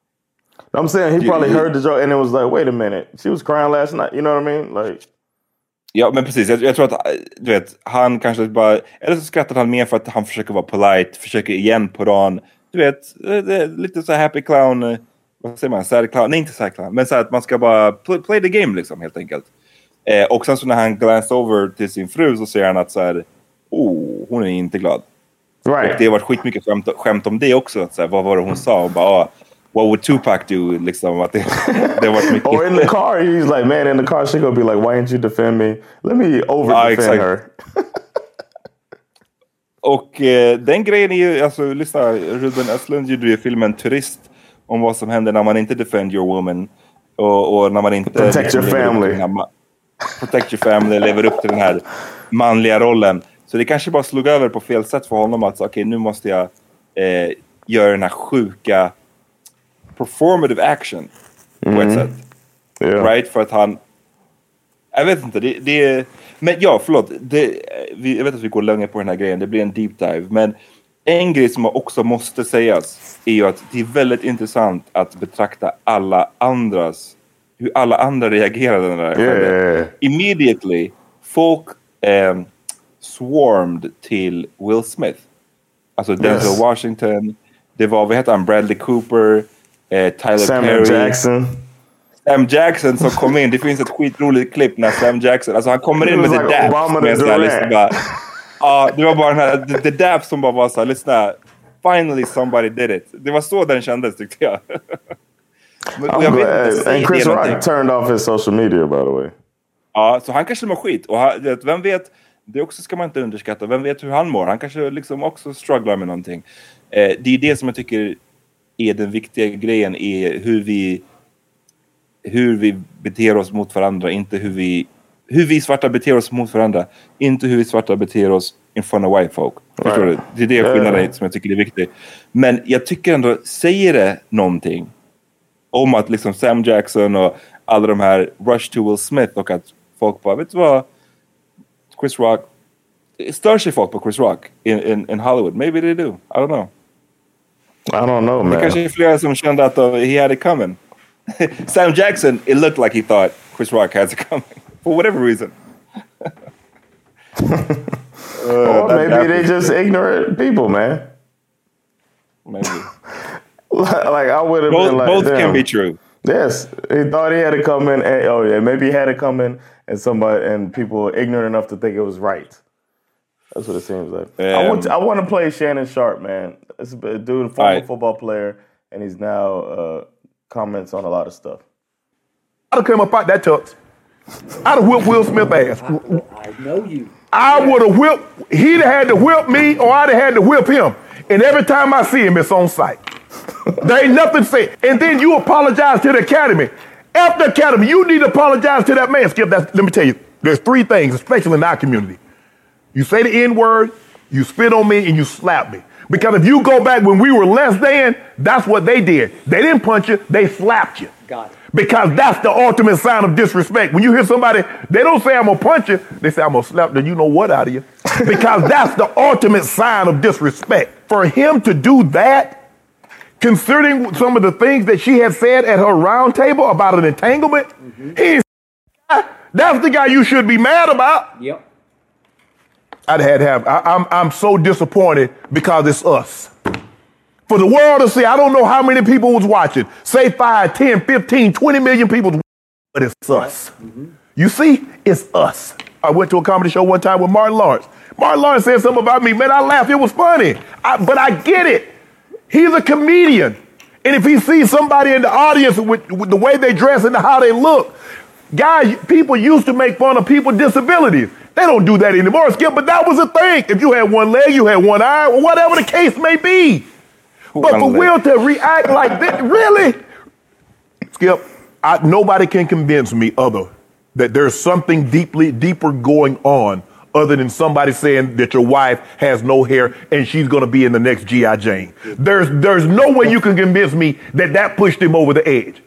I'm saying he probably heard the joke and it was like, wait a minute, she was crying last night. You know what I mean? Like. Ja, men precis. Jag, jag tror att, du vet, han kanske bara, eller så skrattar han mer för att han försöker vara polite, försöker igen på dagen. Du vet, det är lite så happy clown, vad säger man, sad clown, nej inte sad clown, men så att man ska bara play, play the game liksom, helt enkelt. Eh, och sen så när han glanced over till sin fru så ser han att så här, oh, hon är inte glad. Right. Och det har varit skitmycket skämt, skämt om det också, att så här, vad var det hon sa? Och bara, ah, what would Tupac do? Liksom, att det, det har varit mycket. Or in the car, he's like, man, in the car she gonna be like, why didn't you defend me? Let me over ah, defend her. Och eh, den grejen är ju, alltså lyssna, Ruben Östlund gjorde ju filmen Turist om vad som händer när man inte defend your woman och, och när man inte protect your family ma- protect your family, lever upp till den här manliga rollen. Så det kanske bara slog över på fel sätt för honom att okej, okay, nu måste jag eh, göra den här sjuka performative action på mm. ett sätt. Yeah. Right? För att han, jag vet inte, det, det är, men ja, förlåt, det, vi, jag vet att vi går länge på den här grejen, det blir en deep dive, men en grej som också måste sägas är ju att det är väldigt intressant att betrakta alla andras, hur alla andra reagerade när det yeah. skedde. Immediately, folk um, swarmed till Will Smith. Alltså Denzel yes. Washington. Det var, vad heter han? Bradley Cooper. Eh, Tyler Sam Perry. Jackson. Sam Jackson som kom in. Det finns ett skitroligt klipp när Sam Jackson... Alltså han kommer in med the like dap. Med så här, liksom bara, ja, det var bara den här... The, the dap som bara var så här, lyssna. Finally somebody did it. Det var så den kändes, tyckte jag. Men, I'm jag glad. Vet, And Chris Rock turned off his social media, by the way. Ja, så han kanske mår skit. Och han, vem vet... Det också ska man inte underskatta. Vem vet hur han mår? Han kanske liksom också strugglar med någonting. Eh, det är det som jag tycker är den viktiga grejen. Är hur vi... Hur vi beter oss mot varandra. Inte hur vi... Hur vi svarta beter oss mot varandra. Inte hur vi svarta beter oss in front of white folk. Right. Förstår du? Det är det skillnaden yeah. som jag tycker är viktigt. Men jag tycker ändå... Säger det någonting om att liksom Sam Jackson och alla de här rush to Will Smith och att folk bara, vet du vad? Chris Rock, stör sig folk på Chris Rock in, in, in Hollywood? Maybe they do. I don't know. I don't know, man. Det kanske är flera som kände att uh, he had it coming. Sam Jackson, it looked like he thought Chris Rock had it coming. For whatever reason. uh, or maybe happens. They just ignorant people, man. Maybe. Like I would have both, been like, both damn. can be true. Yes, he thought he had it coming. And, oh yeah, maybe he had it coming, and somebody and people were ignorant enough to think it was right. That's what it seems like. Um, I want to, I want to play Shannon Sharp, man. It's a dude, a former right. football player, and he's now uh, comments on a lot of stuff. I'd have come up out that tux. I'd have whipped Will Smith ass. I, I know you. I would have whipped. He'd have had to whip me, or I'd have had to whip him. And every time I see him, it's on sight. There ain't nothing said. And then you apologize to the Academy. After the Academy, you need to apologize to that man. Skip, that's, let me tell you, there's three things, especially in our community. You say the N-word, you spit on me, and you slap me. Because if you go back when we were less than, that's what they did. They didn't punch you, they slapped you. Got it. Because that's the ultimate sign of disrespect. When you hear somebody, they don't say, I'm going to punch you. They say, I'm going to slap the you know what out of you. Because that's the ultimate sign of disrespect. For him to do that, considering some of the things that she had said at her round table about an entanglement, mm-hmm. he's, that's the guy you should be mad about. Yep. I'd had to have, I, I'm, I'm so disappointed because it's us. For the world to see, I don't know how many people was watching. Say five, ten, fifteen, twenty million people, but it's us. Mm-hmm. You see, it's us. I went to a comedy show one time with Martin Lawrence. Martin Lawrence said something about me. Man, I laughed. It was funny. I, but I get it. He's a comedian. And if he sees somebody in the audience with, with the way they dress and how they look, guys, people used to make fun of people with disabilities. They don't do that anymore, Skip, but that was a thing. If you had one leg, you had one eye, or whatever the case may be. But for Will to react like this, really? Skip, I, nobody can convince me other that there's something deeply, deeper going on other than somebody saying that your wife has no hair and she's going to be in the next G I. Jane. There's, there's no way you can convince me that that pushed him over the edge.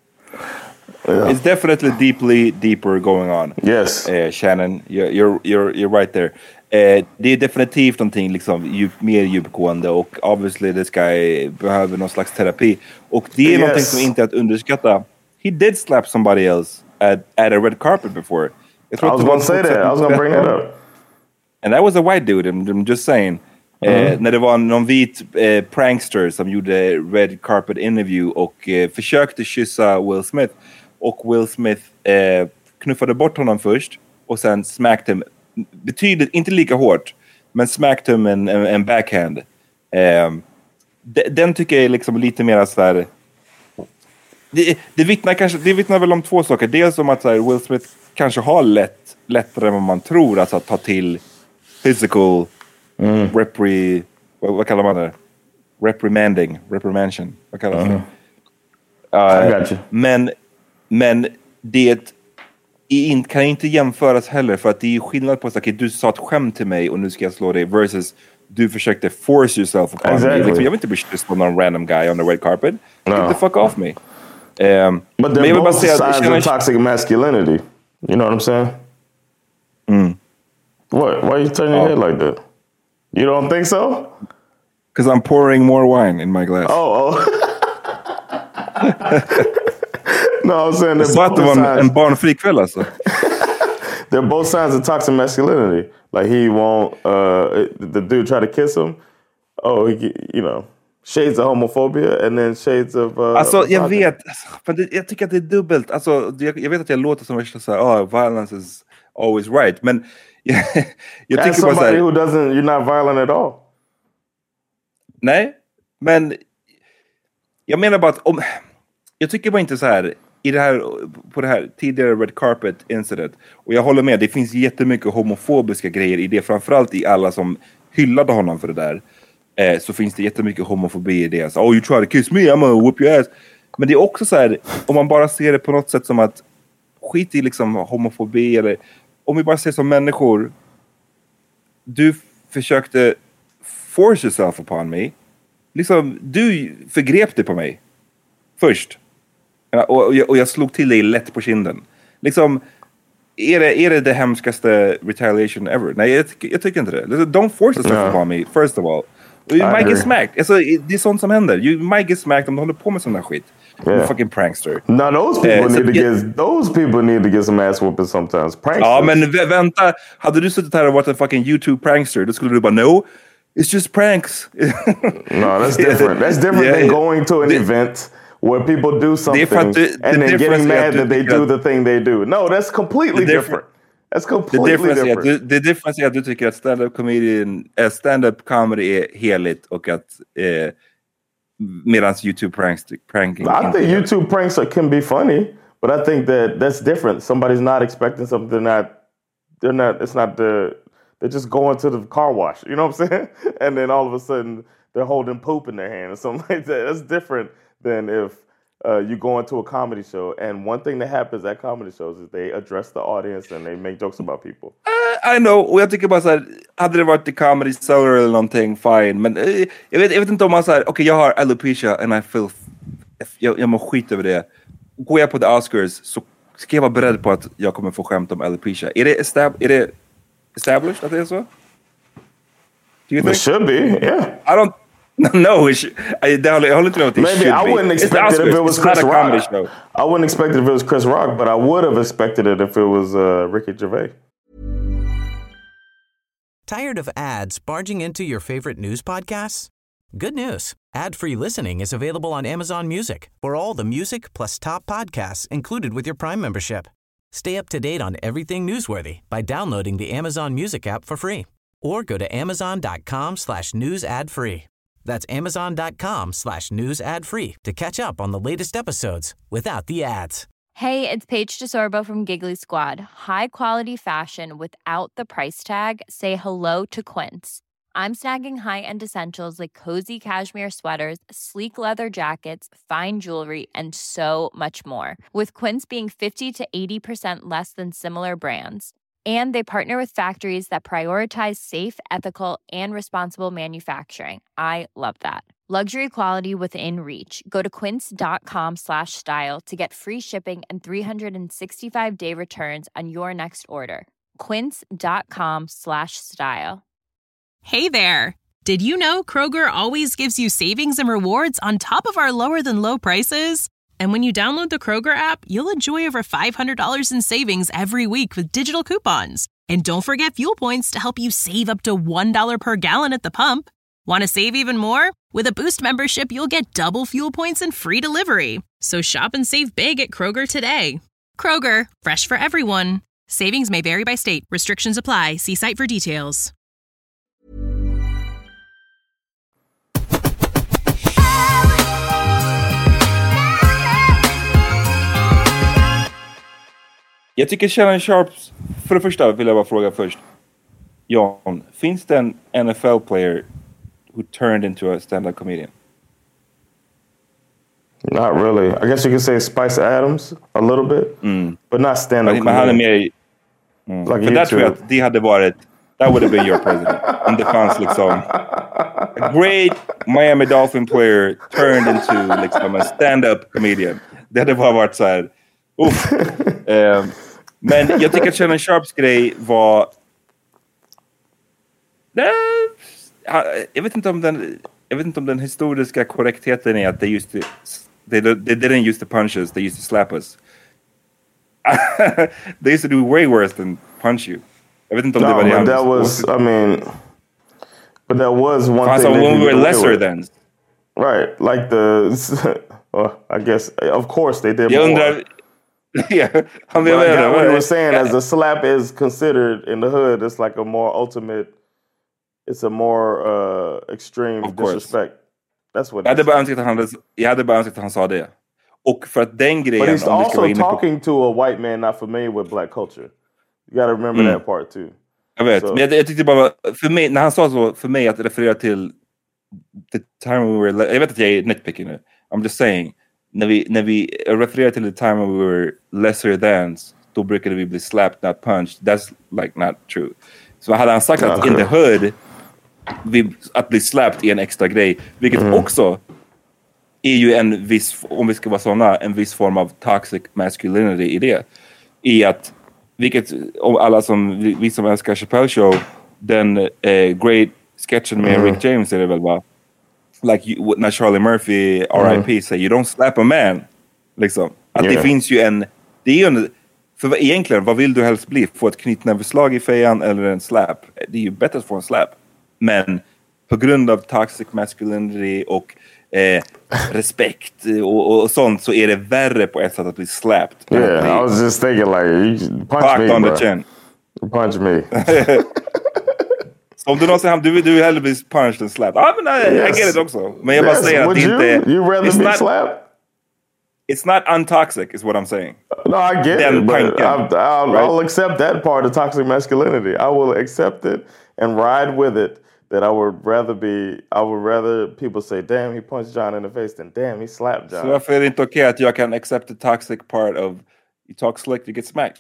Yeah. It's definitely deeply deeper going on. Yes. Uh, Shannon, you're, you're, you're, you're right there. Eh, det är definitivt någonting liksom, djup, mer djupgående och obviously this guy behöver någon slags terapi. Och det är yes. någonting som inte är att underskatta. He did slap somebody else at, at a red carpet before. I was going to say that. I was going to bring that up. And that was a white dude, I'm, I'm just saying. Mm-hmm. Eh, när det var någon vit eh, prankster som gjorde red carpet interview och eh, försökte kyssa Will Smith. Och Will Smith eh, knuffade bort honom först och sen smacked him betydligt, inte lika hårt, men smacked him en, en, en backhand. Um, de, den tycker jag är liksom lite mer så här. Det, det, vittnar kanske, det vittnar väl om två saker. Dels om att så här, Will Smith kanske har lätt, lättare än vad man tror alltså, att ta till physical mm. repri... Vad, vad kallar man det? Reprimanding. Reprimanding. Vad kallar man det? Uh, men, men det In, kan inte jämföras heller för att det är skillnad på att okay, du sa ett skämt till mig och nu ska jag slå dig versus du försökte force yourself upon exactly. me. Liksom, jag vill inte bli kysst på någon random guy on the red carpet. No. Get the fuck off me. Um, but they're both signs of toxic masculinity. You know what I'm saying? Mm. What? Why are you turning your oh. head like that? You don't think so? Because I'm pouring more wine in my glass. Oh, oh. No, I'm saying they're both det var en, en barnfri kväll alltså. They're both signs of toxic masculinity. Like he won't, uh, the dude try to kiss him. oh, you know, shades of homophobia and then shades of... Uh, alltså, jag vet, för det, jag tycker att det är dubbelt. Alltså, jag, jag vet att jag låter som värsta så här, oh, violence is always right. Men jag, jag tycker bara så här... who doesn't, you're not violent at all. Nej, men jag menar bara att om... Jag tycker bara inte så här... I det här, på det här tidigare Red Carpet incident. Och jag håller med, det finns jättemycket homofobiska grejer i det. Framförallt i alla som hyllade honom för det där. Eh, så finns det jättemycket homofobi i det. Så, oh, you try to kiss me, I'm gonna whoop your ass. Men det är också så här, om man bara ser det på något sätt som att skit i liksom homofobi. Eller om vi bara ser som människor. Du försökte force yourself upon me. Liksom, du förgrep dig på mig. Först. Och, och, jag, och jag slog till dig lätt på kinden. Liksom, är det, är det det hemskaste retaliation ever? Nej, jag, jag tycker inte det. Don't force yourself upon me, first of all. You I might agree. Get smacked. Alltså, det är sånt som händer. You might get smacked om du håller på med sån där skit. Yeah. You fucking prankster. No, those people, uh, need to get, get, those people need to get some ass whooping sometimes. Pranksters. Ja, men vä- vänta. Hade du suttit här och varit en fucking YouTube prankster, då skulle du bara, no, it's just pranks. No, that's different. That's different yeah, than going to an the, event where people do something the, the and then getting mad that they do the thing they do. No, that's completely different. different. That's completely the difference different. Är att, the difference är att du tycker att stand-up comedian, äh, stand-up comedy är heligt och att eh, medans YouTube pranks, pranking. I think YouTube pranks are, can be funny, but I think that that's different. Somebody's not expecting something. They're not. They're not. It's not the. They're just going to the car wash. You know what I'm saying? And then all of a sudden they're holding poop in their hand or something like that. That's different than if uh, you go into a comedy show. And one thing that happens at comedy shows is they address the audience and they make jokes about people. Uh, I know. Och jag tycker bara så här, hade det varit i Comedy Cellar eller någonting, fine. Men uh, jag, vet, jag vet inte om man säger, okej, okay, jag har alopecia and I feel, jag, jag mår skit över det. Går jag på the Oscars så ska jag vara beredd på att jag kommer få skämt om alopecia. Är det, estab- är det established att det är så? Do you think? It should be, yeah. I don't... No, it should, I, det håller, jag håller inte med att det Maybe should I wouldn't be. expect it if it was it's Chris Rock. Show. I wouldn't expect it if it was Chris Rock, but I would have expected it if it was uh, Ricky Gervais. Tired of ads barging into your favorite news podcasts? Good news. Ad-free listening is available on Amazon Music for all the music plus top podcasts included with your Prime membership. Stay up to date on everything newsworthy by downloading the Amazon Music app for free or go to amazon.com slash news ad free. That's amazon.com slash news ad free to catch up on the latest episodes without the ads. Hey, it's Paige DeSorbo from Giggly Squad. High quality fashion without the price tag. Say hello to Quince. I'm snagging high-end essentials like cozy cashmere sweaters, sleek leather jackets, fine jewelry, and so much more. With Quince being fifty to eighty percent less than similar brands. And they partner with factories that prioritize safe, ethical, and responsible manufacturing. I love that. Luxury quality within reach. Go to quince.com slash style to get free shipping and three sixty-five day returns on your next order. Quince.com slash style. Hey there. Did you know Kroger always gives you savings and rewards on top of our lower than low prices? And when you download the Kroger app, you'll enjoy over five hundred dollars in savings every week with digital coupons. And don't forget fuel points to help you save up to one dollar per gallon at the pump. Want to save even more? With a Boost membership, you'll get double fuel points and free delivery. So shop and save big at Kroger today. Kroger, fresh for everyone. Savings may vary by state. Restrictions apply. See site for details. Jag tycker Shannon Sharps, för det första vill jag bara fråga först. Jan, finns det en N F L-player who turned into a stand-up comedian? Not really. I guess you could say Spice Adams a little bit, mm. but not stand-up comedian. Men han är mer... Mm. Like för där tror jag att det hade varit... That would have been your president. Om det fanns liksom... A great Miami Dolphin player turned into liksom a stand-up comedian. Det hade bara varit så här... Uff. um, men jag tycker att Shannon Sharps grej var... Uh, jag vet inte om den... Jag vet inte om den historiska korrektheten är att they used to... They, they didn't use the punches, they used to slap us. They used to do way worse than punch you. Jag vet inte om no, det var det but that was, I mean... But that was one Fast thing. When we were lesser than. Right, like the. Well, I guess, of course, they did Jag more. undrar, yeah, I mean, but I got what you were saying. As the slap is considered in the hood, it's like a more ultimate. It's a more uh, extreme disrespect. That's what. Jag hade bara önskat att han, jag hade bara önskat att han sa det. Och för att den grejen... But he's om also vi talking på, to a white man not familiar with black culture. You got to remember mm. that part too. Jag vet, so. men jag, jag tyckte bara... För mig, när han sa så, för mig att referera till the time we were... Jag vet att jag är nitpicky nu. I'm just saying. När vi, när vi refererar till the time we were lesser than, då brukade vi bli slapped, not punched. That's like not true. Så hade han sagt att in the hood, vi, att bli slapped är en extra grej. Vilket mm. också är ju en viss, om vi ska vara såna, en viss form av toxic masculinity i det. I att, vilket, om alla som, vi, vi som älskar Chappelle Show, den eh, great sketchen med mm. Rick James är det väl va? Like you, när Charlie Murphy, R I P, mm. säger you don't slap a man. Liksom. Att yeah. det finns ju en, det är ju en, för egentligen, vad vill du helst bli? Få ett knytnäveslag i fejan eller en slap? Det är ju bättre att få en slap. Men på grund av toxic masculinity och eh, respekt och, och, och sånt så är det värre på ett sätt att bli slapped. Yeah, bli, I was just thinking like, you punch me, on bro. The chin. Punch me. Så om du någonsin, du, du vill hellre bli punched än slapped. Ja, men I, yes. I get it också. Men jag yes. bara säger att det inte... You, you rather be not, slapped? It's not untoxic is what I'm saying. No, I get Den it, but tanken, I'll, I'll, right? I'll accept that part of toxic masculinity. I will accept it and ride with it. That I would rather be, I would rather people say, damn, he punched John in the face than damn, he slapped John. Så varför är det inte okej att jag kan accept the toxic part of you talk slick, you get smacked?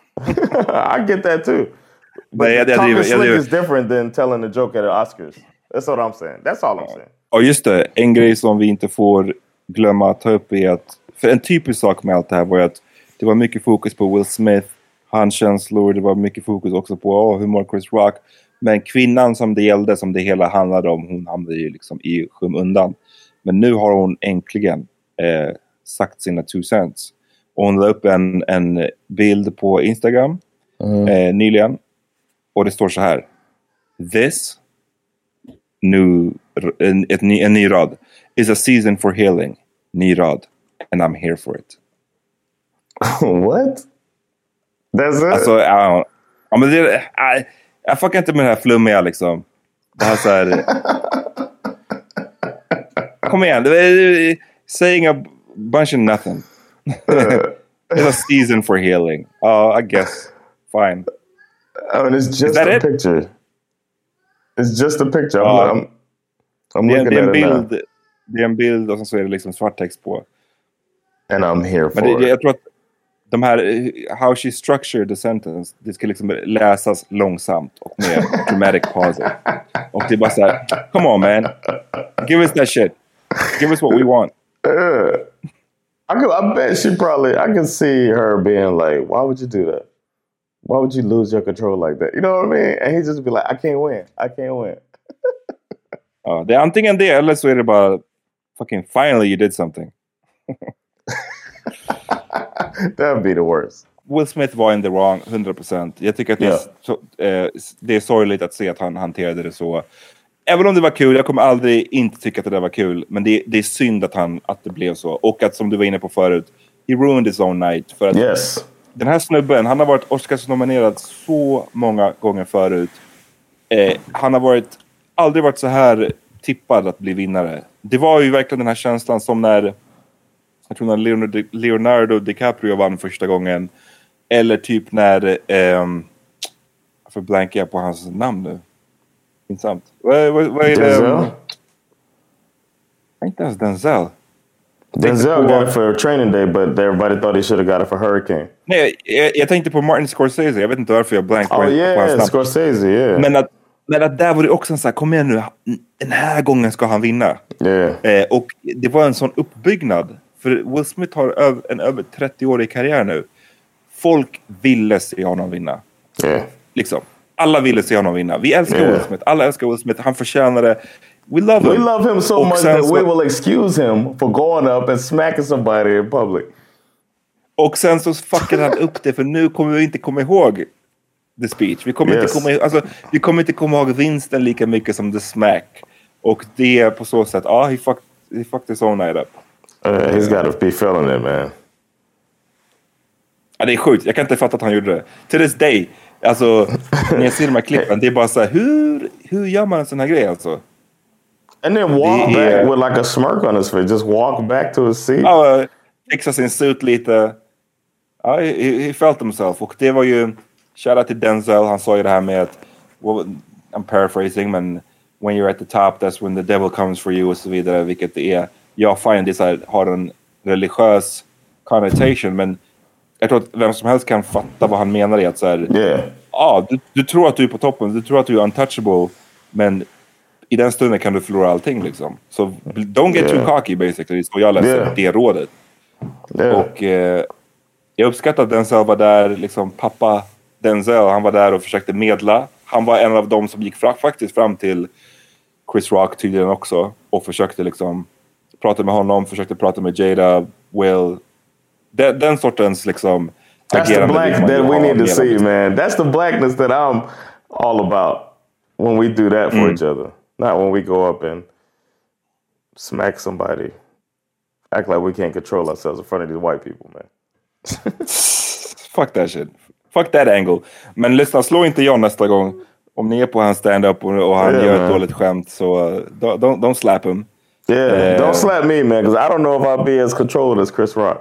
I get that too. But Nej, jag, talking jag, slick jag, is different than telling a joke at the Oscars. That's what I'm saying. That's all I'm saying. Ja, just det. En grej som vi inte får glömma att ta upp är att, för en typisk sak med allt det här var att det var mycket fokus på Will Smith, hans känslor, det var mycket fokus också på oh, humor Chris Rock. Men kvinnan som det gällde, som det hela handlade om, hon hamnade ju liksom i skymundan. Men nu har hon äntligen eh, sagt sina two cents. Och hon la upp en, en bild på Instagram mm. eh, nyligen. Och det står så här. This, new, en, ett, en ny rad, is a season for healing. Ny rad. And I'm here for it. What? That's it? Alltså, ja, ja men det är... Jag fuckar inte med det här flummiga liksom. Det här så här... Kom igen. Saying a bunch of nothing. It's a season for healing. Oh, I guess. Fine. I mean, it's just a it? picture. It's just a picture. I'm, uh, I'm, I'm looking det, at det it bild, now. Det är en bild och så är det liksom svart text på. And I'm here for Men det, it. Jag tror att de här, how she structured the sentence, det ska liksom läsas långsamt och med dramatic pauses. Och det är bara så här, come on man, give us that shit, give us what we want. Uh, I, could, I bet she probably, I can see her being like, why would you do that? Why would you lose your control like that? You know what I mean? And he just be like, I can't win, I can't win. Ja, det är antingen det eller så är det bara fucking finally you did something. That would be the worst. Will Smith var in the wrong hundra procent. Jag tycker att det, yeah. är så, eh, det är sorgligt att se att han hanterade det så. Även om det var kul, jag kommer aldrig inte tycka att det där var kul. Men det, det är synd att, han, att det blev så. Och att som du var inne på förut, he ruined his own night. För att yes. Den här snubben, han har varit Oscars-nominerad så många gånger förut. Eh, han har varit, aldrig varit så här tippad att bli vinnare. Det var ju verkligen den här känslan som när... Jag tror när Leonardo, Leonardo DiCaprio vann första gången. Eller typ när... Um, för blankar jag på hans namn nu. Pinsamt. Vad, vad, vad är det? Denzel? Inte ens Denzel. Denzel got it for Training Day, but everybody thought he should have got it for Hurricane. Nej, jag, jag tänkte på Martin Scorsese. Jag vet inte varför jag blankar oh, på, yeah, på hans namn. Scorsese, yeah. Men att, men att där var det också en så här, kom igen nu. Den här gången ska han vinna. Yeah. Eh, och det var en sån uppbyggnad. För Will Smith har en över trettio-årig karriär nu. Folk ville se honom vinna. Yeah. Liksom. Alla ville se honom vinna. Vi älskar yeah. Will Smith. Alla älskar Will Smith. Han förtjänar det. We love him. We love him so och much that så... we will excuse him for going up and smacking somebody in public. Och sen så fuckade han upp det. För nu kommer vi inte komma ihåg the speech. Vi kommer, yes. inte komma, alltså, vi kommer inte komma ihåg vinsten lika mycket som the smack. Och det är på så sätt, ja, ah, he fucked, he fucked his own night up. Uh, he's got to be feeling it, man. Ja, det är sjukt. Jag kan inte fatta att han gjorde det. To this day, alltså, när jag ser de här klippen, det är bara så här, hur, hur gör man en sån här grej, alltså? And then walk back är, with like a smirk on his face. Just walk back to his seat. Ja, fixa sin suit lite. Ja, he, he felt himself. Och det var ju, shout out till Denzel, han sa ju det här med att, well, I'm paraphrasing, men when you're at the top, that's when the devil comes for you och så vidare, vilket det är. Jag find det så här, har en religiös connotation, men jag tror att vem som helst kan fatta vad han menar i att så här, yeah. ah, du, du tror att du är på toppen, du tror att du är untouchable, men i den stunden kan du förlora allting liksom. Så so, don't get yeah. too cocky basically, så jag läser yeah. det rådet. Yeah. Och eh, jag uppskattar att Denzel var där, liksom pappa Denzel, han var där och försökte medla. Han var en av dem som gick fra, faktiskt fram till Chris Rock tydligen också och försökte liksom prata med honom, försökte prata med Jada, Will. Den, den sortens liksom That's the black that we need to see, man. That's the blackness that I'm all about when we do that for mm. each other. Not when we go up and smack somebody. Act like we can't control ourselves in front of these white people, man. Fuck that shit. Fuck that angle. Men lyssna, slå inte John nästa gång. Om ni är på hans stand-up och, och han yeah, gör man. ett dåligt skämt, så uh, don't, don't, don't slap him. Yeah, uh, don't slap me, man, because I don't know if I'll be as controlled as Chris Rock.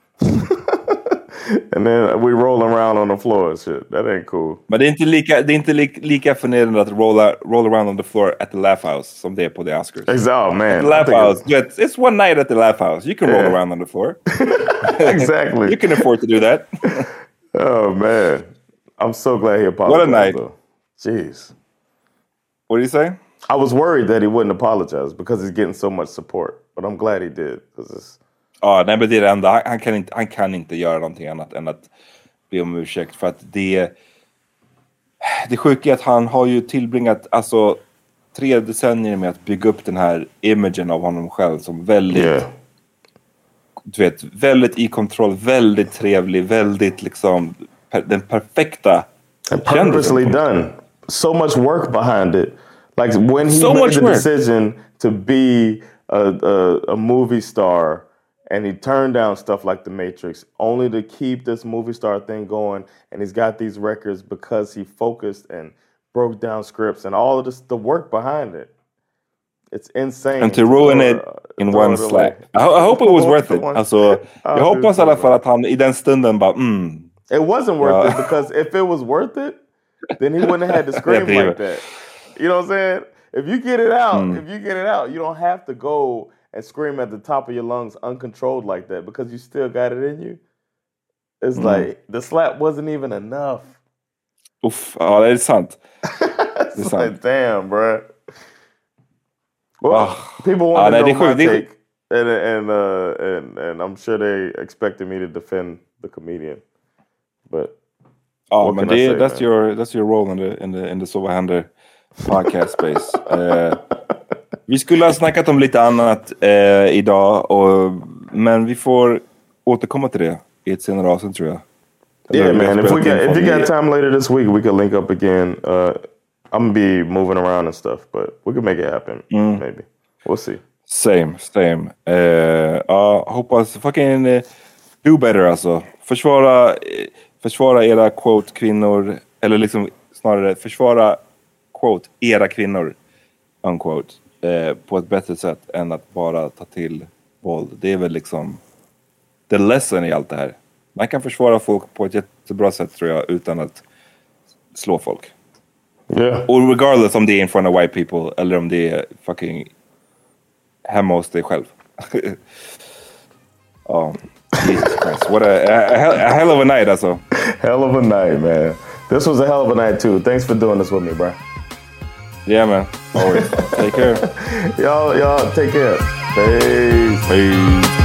And then we roll around on the floor and shit. That ain't cool. Men det är inte lika, det är inte lika, lika förnedrande att rolla, roll around on the floor at the Laugh House som det är på the Oscars. Exactly, oh, man. At the Laugh House. It's, it's one night at the Laugh House. You can yeah. roll around on the floor. Exactly. You can afford to do that. Oh, man. I'm so glad he apologized. What a night. Though. Jeez. What do you say? I was worried that he wouldn't apologize because he's getting so much support. But I'm glad he did. It's... Ja, nej, men det är det enda. Han kan, inte, han kan inte göra någonting annat än att be om ursäkt. För att det... Det sjuka är att han har ju tillbringat alltså, tre decennier med att bygga upp den här imagen av honom själv som väldigt... Yeah. Du vet, väldigt i kontroll, väldigt trevlig, väldigt liksom... Per, den perfekta... And purposely done. So much work behind it. Like when he so made the work. decision to be a, a, a movie star... And he turned down stuff like The Matrix only to keep this movie star thing going. And he's got these records because he focused and broke down scripts and all of this, the work behind it. It's insane. And to ruin to, it in uh, one slap. I, I hope it was worth it. Alltså, jag hoppas i alla fall att han i den stunden bara, mm. It wasn't worth yeah. it because if it was worth it, then he wouldn't have had to scream like that. You know what I'm saying? If you get it out, mm. if you get it out, you don't have to go and scream at the top of your lungs uncontrolled like that because you still got it in you. It's mm. like, the slap wasn't even enough. Uff, ja det är sant. It's det är sant. Like, damn, bro. Well, oh. people want ah, to nej, know my det take. And, and, uh, and, and I'm sure they expected me to defend the comedian. But ja, men det, say, that's, man? your, that's your role in the, in the, in the Så vad händer podcast space. uh, Vi skulle ha snackat om lite annat eh, idag, och, men vi får återkomma till det i ett senare avsnitt tror jag. Yeah, man. If, we got, if you got time later this week, we can link up again. Uh, I'm gonna be moving around and stuff, but we can make it happen. Mm. Maybe. We'll see. Same, same. Uh, uh, hoppas fucking uh, do better alltså. Försvara, försvara era quote kvinnor, eller liksom snarare försvara quote era kvinnor, unquote. Eh, på ett bättre sätt än att bara ta till våld. Det är väl liksom the lesson i allt det här. Man kan försvara folk på ett jättebra sätt tror jag utan att slå folk. Yeah. Och regardless om det är in front of white people eller om det är fucking hemma hos dig själv. Oh, Jesus Christ. What a, a, a hell of a night alltså. Hell of a night, man. This was a hell of a night too. Thanks for doing this with me, bro. Yeah, man. Always. Take care. y'all, y'all take care. Peace. Peace.